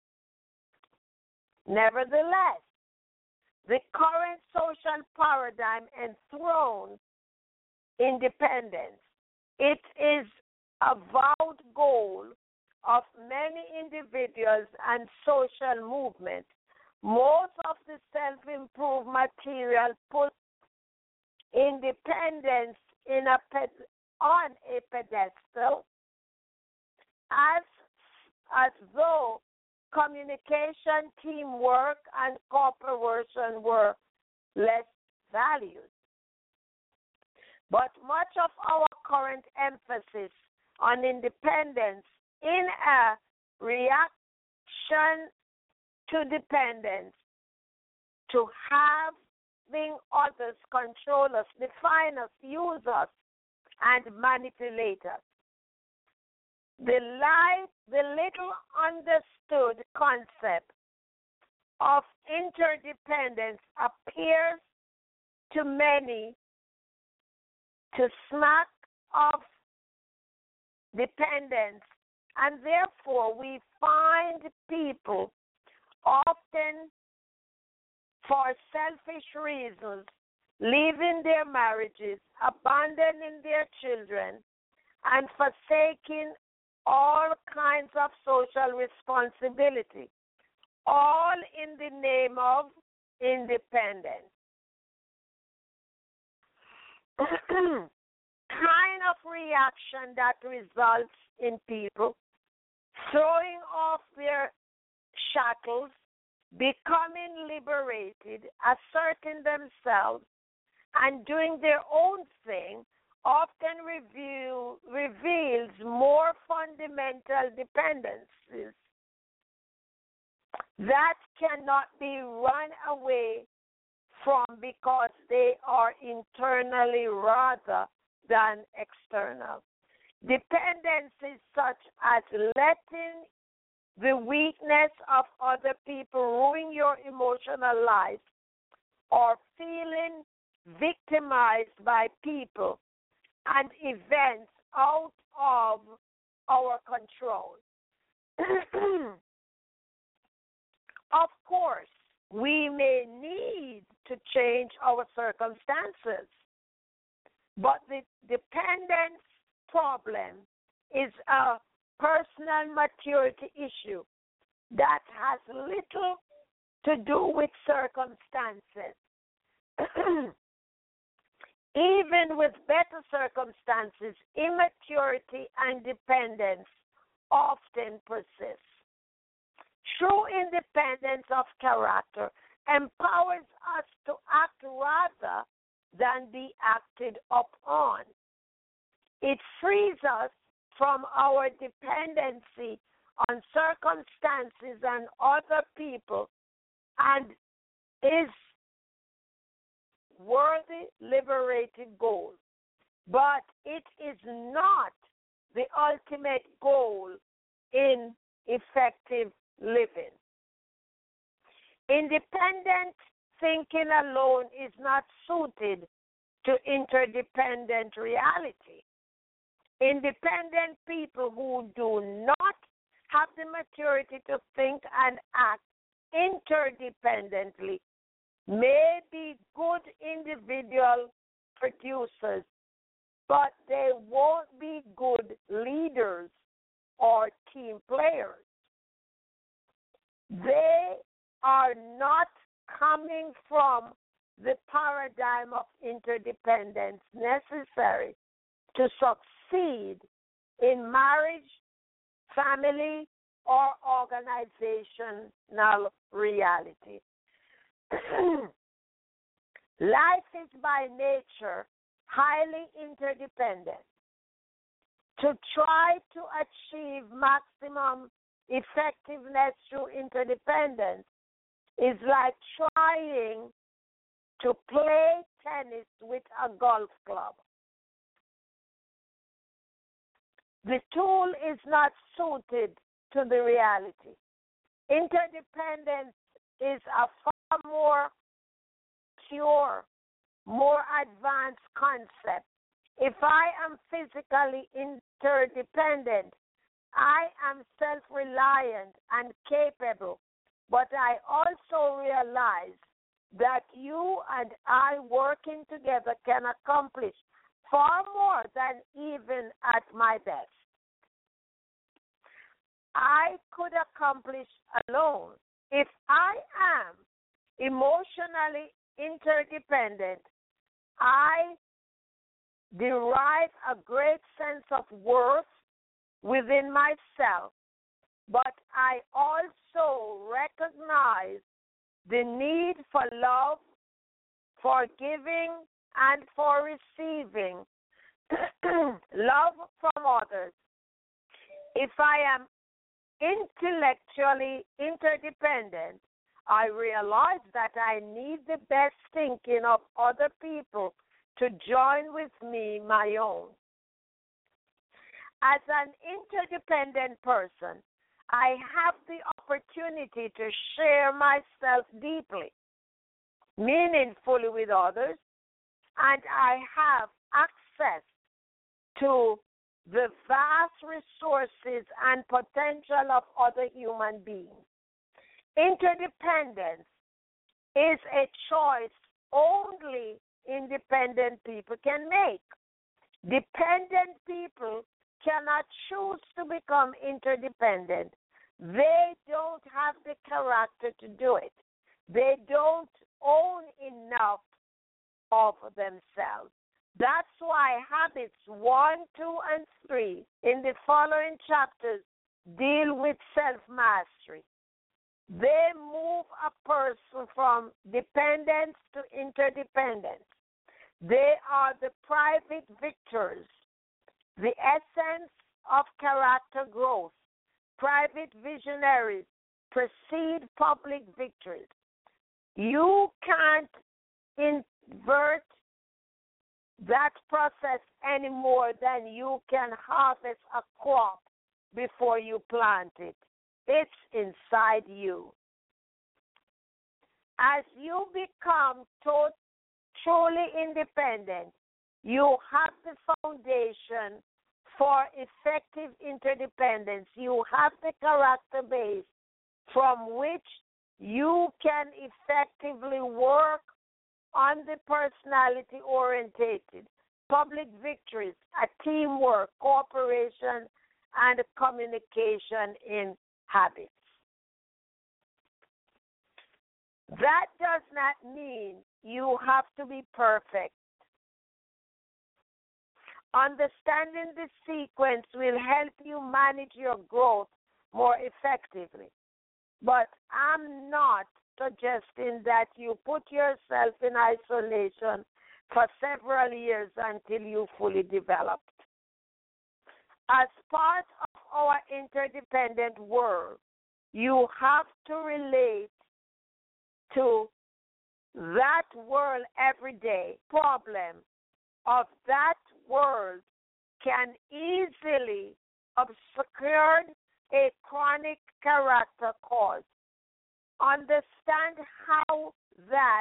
Nevertheless, the current social paradigm enthrones independence. It is a vowed goal of many individuals and social movements. Most of the self-improved material puts independence in a ped- on a pedestal as, as though communication, teamwork, and cooperation were less valued. But much of our current emphasis on independence in a reaction to dependence, to having others control us, define us, use us, and manipulate us. The, light, the little understood concept of interdependence appears to many to smack of dependence, and therefore we find people often for selfish reasons leaving their marriages, abandoning their children, and forsaking all kinds of social responsibility, all in the name of independence. Kind of reaction that results in people throwing off their shackles, becoming liberated, asserting themselves, and doing their own thing often review, reveals more fundamental dependencies that cannot be run away from because they are internally rather than external. Dependencies such as letting the weakness of other people ruin your emotional life, or feeling victimized by people and events out of our control. Of course, we may need to change our circumstances, but the dependence problem is a personal maturity issue that has little to do with circumstances. Even with better circumstances, immaturity and dependence often persist. True independence of character empowers us to act rather than be acted upon. It frees us from our dependency on circumstances and other people and is worthy, liberated goal. But it is not the ultimate goal in effective living. Independent thinking alone is not suited to interdependent reality. Independent people who do not have the maturity to think and act interdependently may be good individual producers, but they won't be good leaders or team players. They are not coming from the paradigm of interdependence necessary to succeed in marriage, family, or organizational reality. Life is by nature highly interdependent. To try to achieve maximum effectiveness through interdependence is like trying to play tennis with a golf club. The tool is not suited to the reality. Interdependence is a far more pure, more advanced concept. If I am physically interdependent, I am self-reliant and capable, but I also realize that you and I working together can accomplish far more than even at my best. I could accomplish alone. If I am emotionally interdependent, I derive a great sense of worth within myself, but I also recognize the need for love, for giving, and for receiving love from others. If I am intellectually interdependent, I realize that I need the best thinking of other people to join with me my own. As an interdependent person, I have the opportunity to share myself deeply, meaningfully with others, and I have access to the vast resources and potential of other human beings. Interdependence is a choice only independent people can make. Dependent people cannot choose to become interdependent. They don't have the character to do it. They don't own enough of themselves. That's why habits one, two, and three in the following chapters deal with self-mastery. They move a person from dependence to interdependence. They are the private victors, the essence of character growth. Private visionaries precede public victories. You can't invert that process any more than you can harvest a crop before you plant it. It's inside you. As you become to- truly independent, you have the foundation for effective interdependence. You have the character base from which you can effectively work on the personality-oriented, public victories, a teamwork, cooperation, and communication in habits. That does not mean you have to be perfect. Understanding the sequence will help you manage your growth more effectively. But I'm not suggesting that you put yourself in isolation for several years until you fully developed. As part of our interdependent world, you have to relate to that world every day. Problem of that world can easily obscure a chronic character cause. Understand how that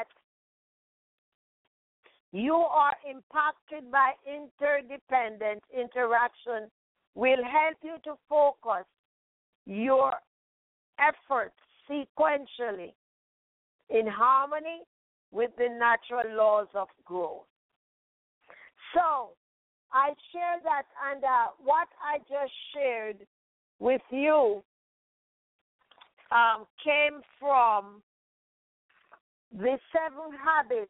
you are impacted by interdependent interaction will help you to focus your efforts sequentially in harmony with the natural laws of growth. So, I share that, and uh, what I just shared with you um, came from the seven habits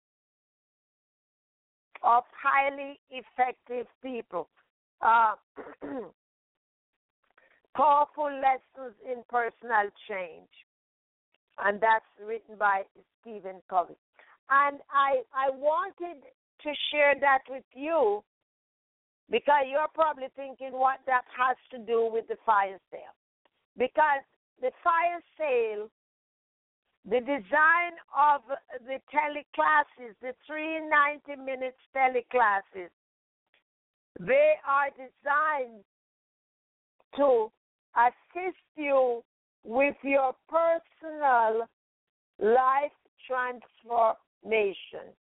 of highly effective people. Uh, Powerful Lessons in Personal Change. And that's written by Stephen Covey. And I I wanted to share that with you because you're probably thinking what that has to do with the fire sale. Because the fire sale, the design of the teleclasses, the three ninety minutes teleclasses, they are designed to assist you with your personal life transformation.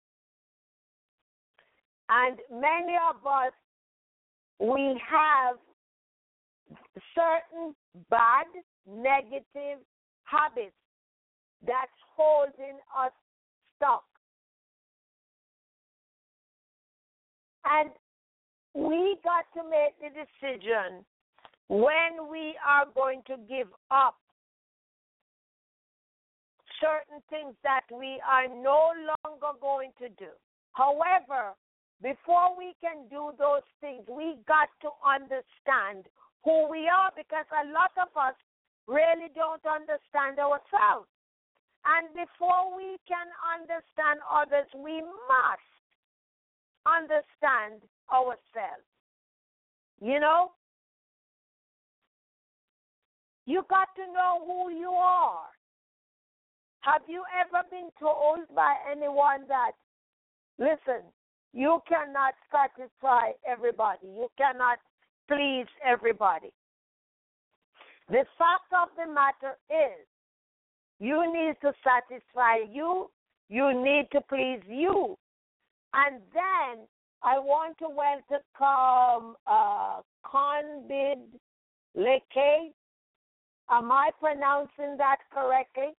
And many of us, we have certain bad, negative habits that's holding us stuck. And we got to make the decision when we are going to give up certain things that we are no longer going to do. However, before we can do those things, we got to understand who we are, because a lot of us really don't understand ourselves. And before we can understand others, we must understand ourselves. You know? You got to know who you are. Have you ever been told by anyone that, listen, you cannot satisfy everybody. You cannot please everybody. The fact of the matter is, you need to satisfy you. You need to please you. And then I want to welcome uh, Conbid Leke. Am I pronouncing that correctly?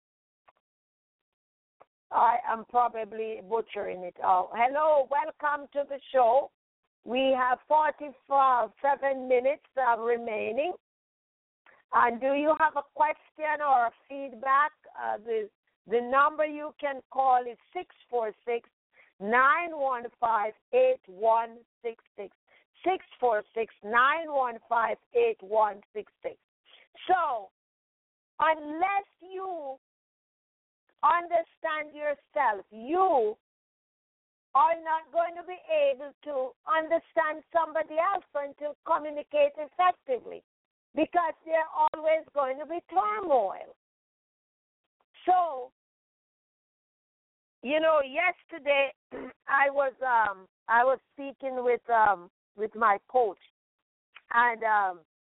I am probably butchering it out. Hello, welcome to the show. We have forty-seven minutes uh, remaining. And do you have a question or a feedback? Uh, the, the number you can call is six four six, nine one five, eight one six six. six four six, nine one five, eight one six six. So, unless you understand yourself, you are not going to be able to understand somebody else and to communicate effectively, because there's always going to be turmoil. So, you know, yesterday I was um I was speaking with um with my coach, and um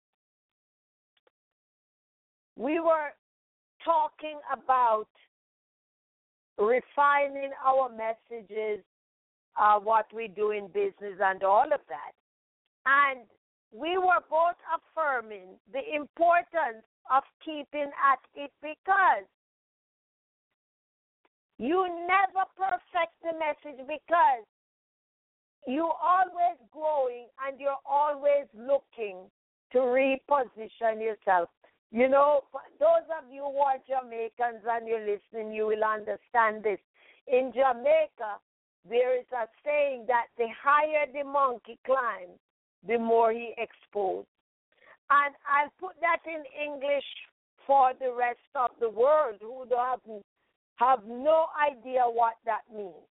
we were talking about refining our messages, uh, what we do in business, and all of that. And we were both affirming the importance of keeping at it, because you never perfect the message, because you're always growing and you're always looking to reposition yourself. You know, those of you who are Jamaicans and you're listening, you will understand this. In Jamaica, there is a saying that the higher the monkey climbs, the more he exposed. And I'll put that in English for the rest of the world who have, have no idea what that means.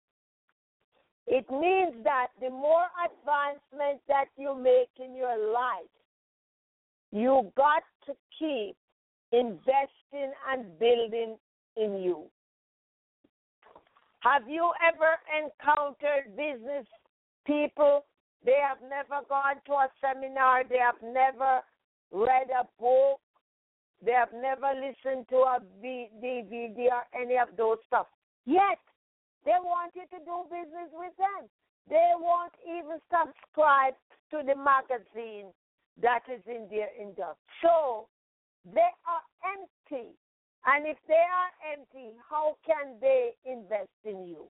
It means that the more advancement that you make in your life, you got to keep investing and building in you. Have you ever encountered business people? They have never gone to a seminar. They have never read a book. They have never listened to a D V D or any of those stuff. Yet, they want you to do business with them. They won't even subscribe to the magazine that is in their industry. So they are empty. And if they are empty, how can they invest in you?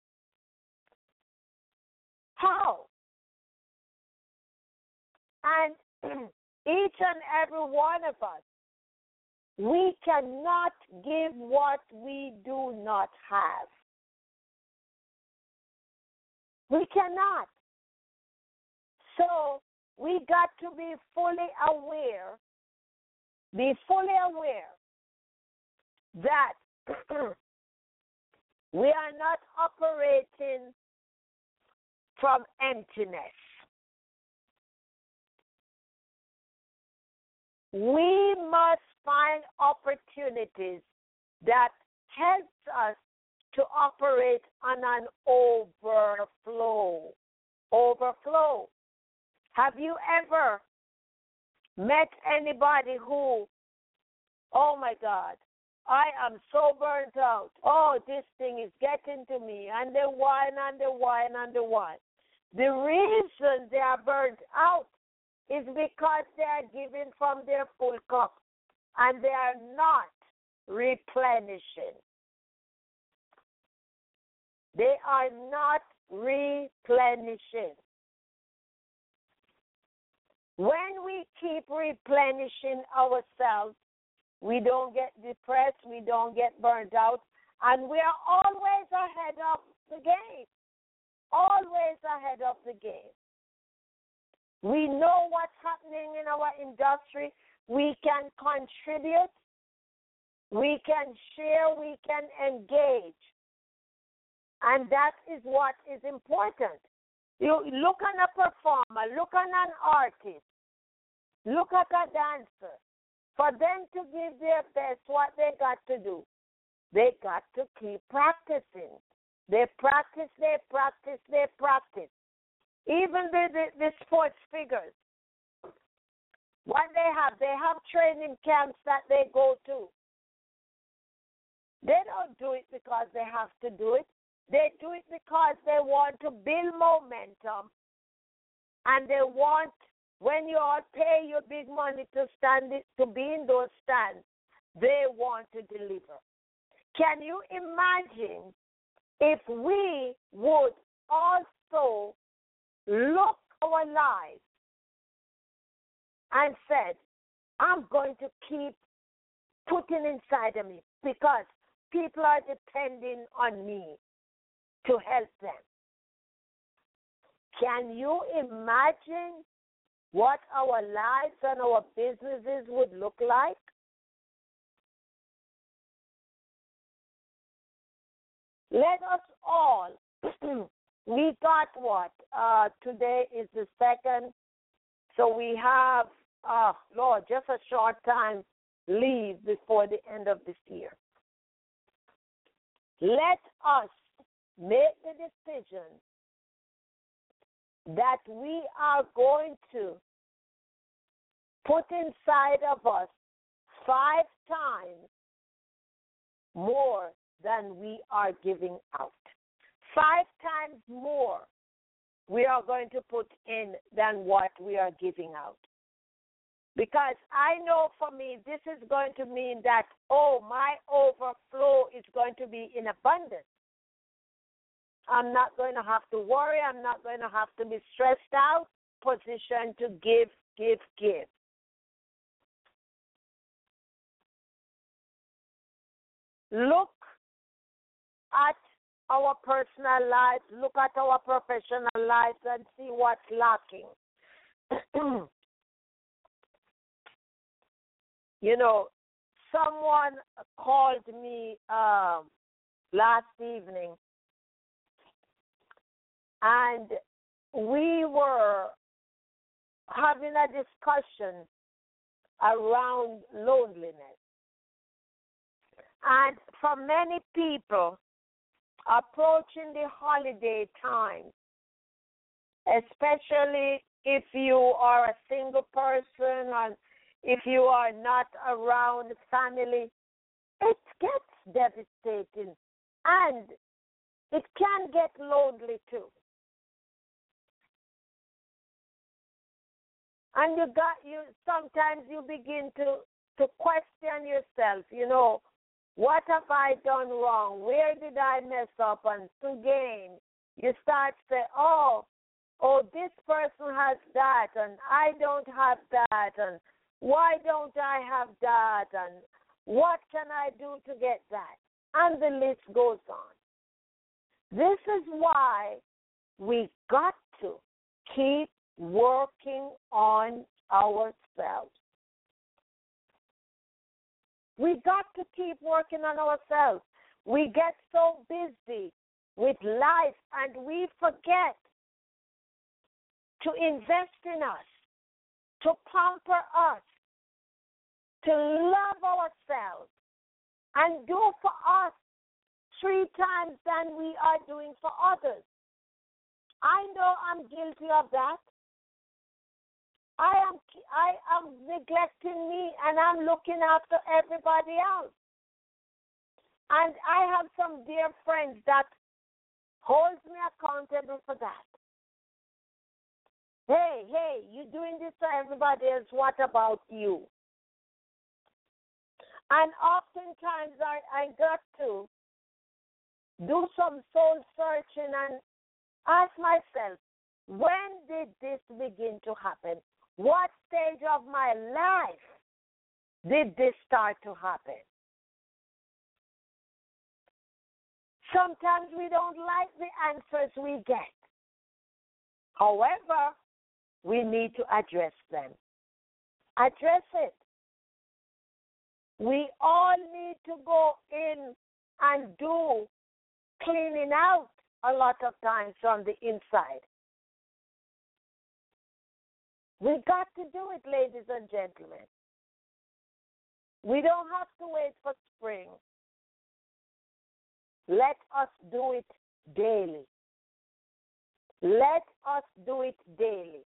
How? And each and every one of us, we cannot give what we do not have. We cannot. So we got to be fully aware be fully aware that we are not operating from emptiness. We must find opportunities that helps us to operate on an overflow. Overflow. Have you ever met anybody who, oh my God, I am so burnt out. Oh, this thing is getting to me. And they whine and they whine and they whine. The reason they are burnt out is because they are giving from their full cup and they are not replenishing. They are not replenishing. When we keep replenishing ourselves, we don't get depressed, we don't get burned out, and we are always ahead of the game. Always ahead of the game. We know what's happening in our industry. We can contribute. We can share. We can engage. And that is what is important. You look at a performer, look at an artist, look at a dancer. For them to give their best, what they got to do? They got to keep practicing. They practice, they practice, they practice. Even the, the, the sports figures, what they have, they have training camps that they go to. They don't do it because they have to do it. They do it because they want to build momentum, and they want, when you all pay your big money to stand it, to be in those stands, they want to deliver. Can you imagine if we would also look our lives and said, I'm going to keep putting inside of me because people are depending on me to help them. Can you imagine what our lives and our businesses would look like? Let us all, we got what? Uh, today is the second, so we have, uh, Lord, just a short time leave before the end of this year. Let us make the decision that we are going to put inside of us five times more than we are giving out. Five times more we are going to put in than what we are giving out. Because I know for me, this is going to mean that, oh, my overflow is going to be in abundance. I'm not going to have to worry. I'm not going to have to be stressed out. Position to give, give, give. Look at our personal lives, look at our professional lives, and see what's lacking. You know, someone called me um, last evening, and we were having a discussion around loneliness. And for many people, approaching the holiday time, especially if you are a single person and if you are not around family, it gets devastating and it can get lonely too. And you got you sometimes you begin to, to question yourself, you know, what have I done wrong? Where did I mess up? And again, you start to say, oh, oh, this person has that, and I don't have that, and why don't I have that, and what can I do to get that? And the list goes on. This is why we got to keep working on ourselves. We got to keep working on ourselves. We get so busy with life and we forget to invest in us, to pamper us, to love ourselves, and do for us three times than we are doing for others. I know I'm guilty of that. I am I am neglecting me and I'm looking after everybody else. And I have some dear friends that holds me accountable for that. Hey, hey, you're doing this for everybody else. What about you? And oftentimes I, I got to do some soul searching and ask myself, when did this begin to happen? What stage of my life did this start to happen? Sometimes we don't like the answers we get. However, we need to address them. Address it. We all need to go in and do cleaning out a lot of times from the inside. We got to do it, ladies and gentlemen. We don't have to wait for spring. Let us do it daily. Let us do it daily.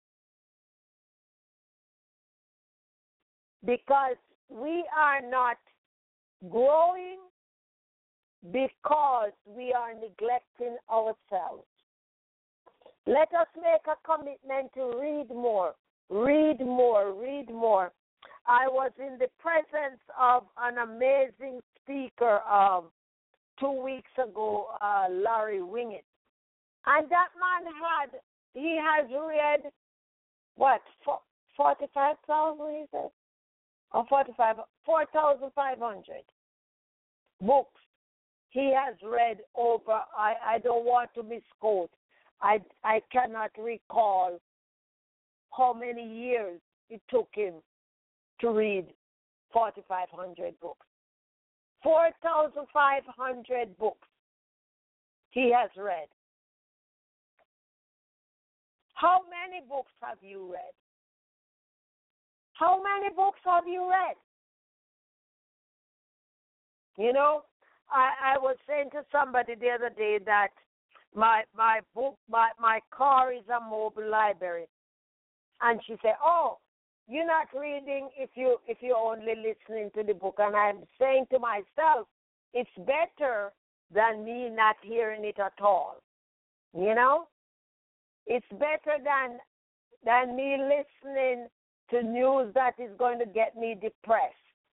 Because we are not growing because we are neglecting ourselves. Let us make a commitment to read more, read more, read more. I was in the presence of an amazing speaker um, two weeks ago, uh, Larry Winget. And that man had, he has read, what, forty-five thousand, he said? Or forty-five, four thousand five hundred books. He has read over, I, I don't want to misquote, I, I cannot recall how many years it took him to read forty-five hundred books. four thousand five hundred books he has read. How many books have you read? How many books have you read? You know, I, I was saying to somebody the other day that my my book, my, my car is a mobile library. And she said, oh, you're not reading if you if you're only listening to the book. And I'm saying to myself, it's better than me not hearing it at all. You know? It's better than than me listening to news that is going to get me depressed.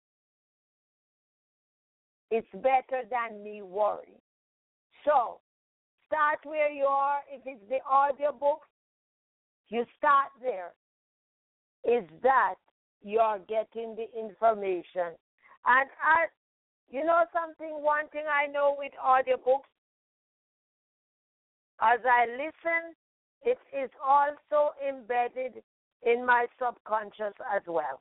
It's better than me worrying. So, start where you are. If it's the audio book, you start there. Is that you're getting the information. And I, you know something, one thing I know with audiobooks, as I listen, it is also embedded in my subconscious as well.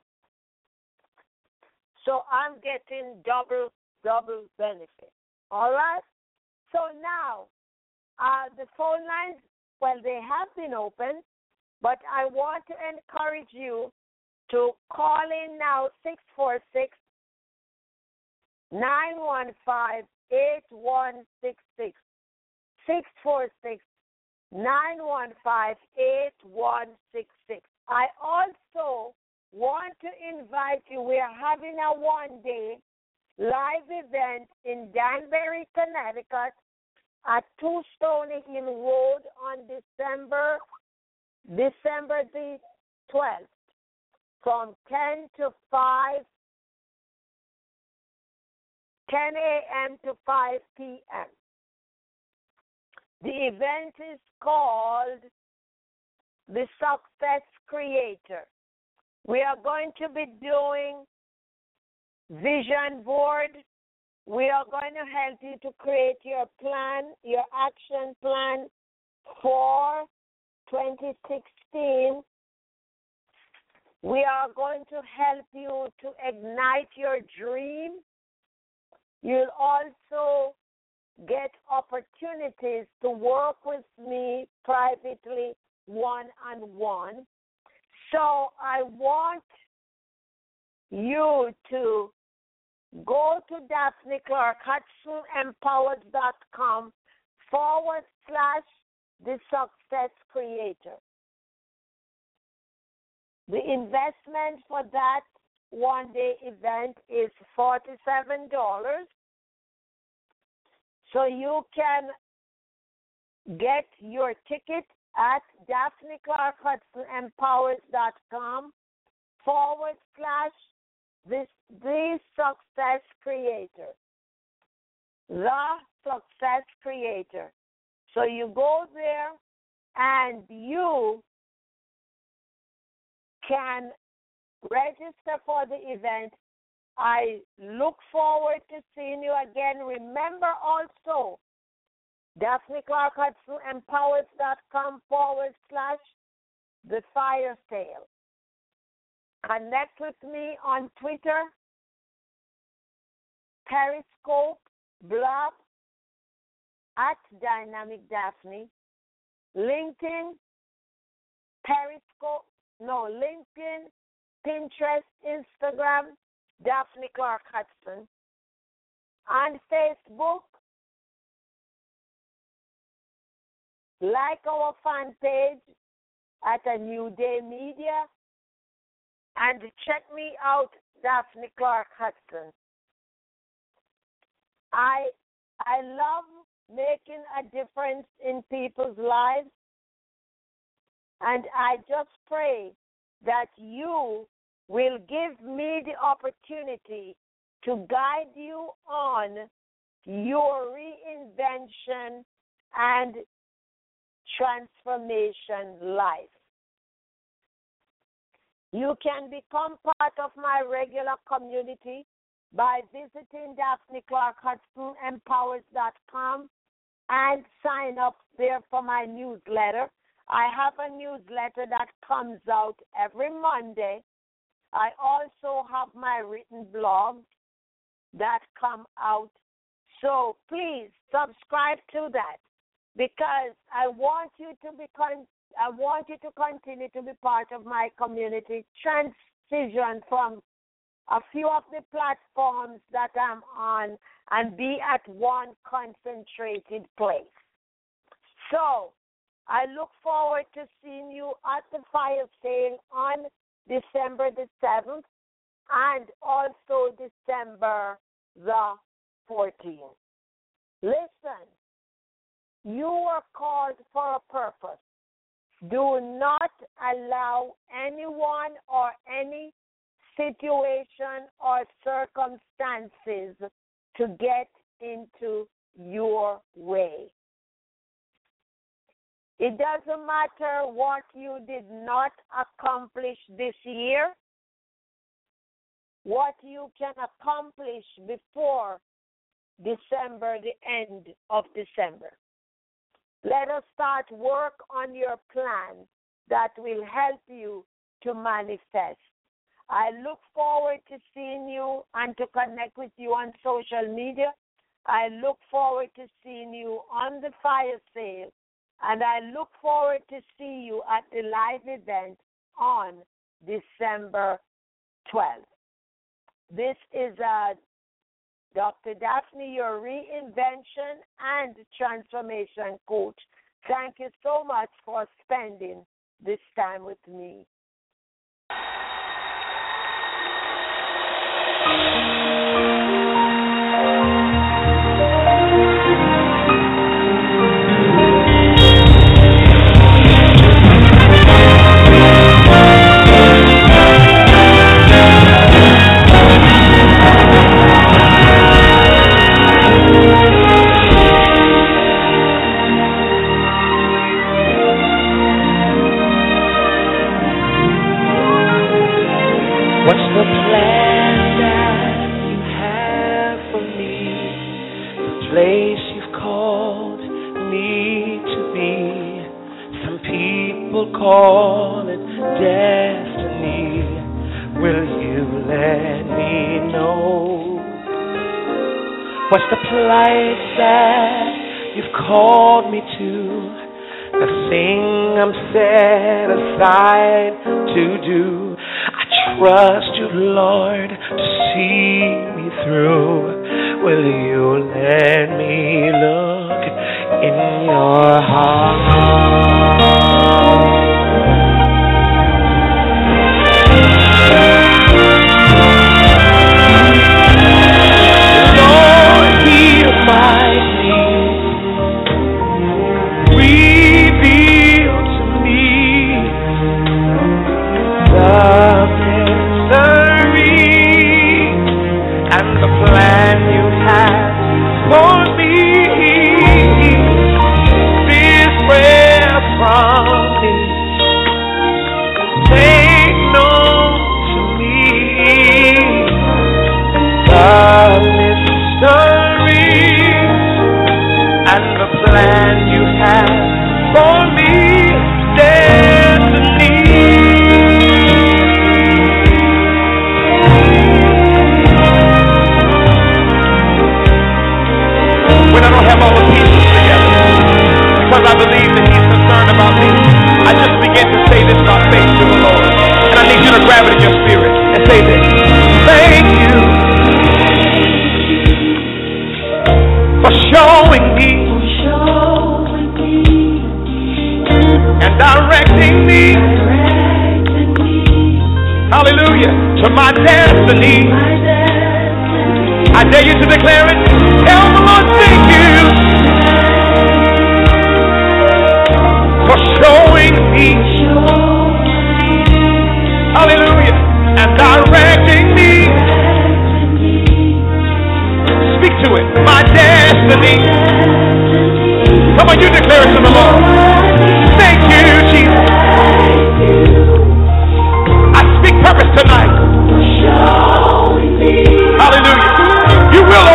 So I'm getting double, double benefit. All right? So now, uh, the phone lines, well, they have been open, but I want to encourage you to call in now, six four six, nine one five, eight one six six, six four six, nine one five, eight one six six. I also want to invite you. We are having a one-day live event in Danbury, Connecticut at two Stony Hill Road on December December the twelfth from ten to five, ten a.m. to five p.m. The event is called The Success Creator. We are going to be doing vision board. We are going to help you to create your plan, your action plan for twenty sixteen. We are going to help you to ignite your dream. You'll also get opportunities to work with me privately, one-on-one. So I want you to go to Daphne Clark Hudson Empowered dot com forward slash the success creator. The investment for that one-day event is forty-seven dollars. So you can get your ticket at Daphne Clark Hudson Empowered dot com forward slash this the success creator. The success creator. So you go there and you can register for the event. I look forward to seeing you again. Remember also, Daphne Clark Hudson Empowered dot com forward slash the fire sale. Connect with me on Twitter, Periscope, blog, at Dynamic Daphne, LinkedIn, Periscope, no, LinkedIn, Pinterest, Instagram, Daphne Clark Hudson. On Facebook, like our fan page at A New Day Media, and check me out, Daphne Clark Hudson. I I love making a difference in people's lives, and I just pray that you will give me the opportunity to guide you on your reinvention and transformation life. You can become part of my regular community by visiting Daphne Clark Hudson Empowered dot com and sign up there for my newsletter. I have a newsletter that comes out every Monday. I also have my written blogs that come out. So please subscribe to that, because I want you to become I want you to continue to be part of my community. Transition from a few of the platforms that I'm on and be at one concentrated place. So I look forward to seeing you at the fire sale on December the seventh and also December the fourteenth. Listen, you were called for a purpose. Do not allow anyone or any situation or circumstances to get into your way. It doesn't matter what you did not accomplish this year, what you can accomplish before December, the end of December. Let us start work on your plan that will help you to manifest. I look forward to seeing you and to connect with you on social media. I look forward to seeing you on the fire sale. And I look forward to see you at the live event on December twelfth. This is uh, Doctor Daphne, your reinvention and transformation coach. Thank you so much for spending this time with me. What's the plan that you have for me? The place you've called me to be. Some people call it destiny. will you let me know what's the place that you've called me to, the thing I'm set aside to do? I trust you, Lord, to see me through. Will you let me look in your heart?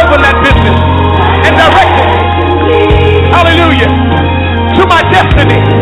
Destiny.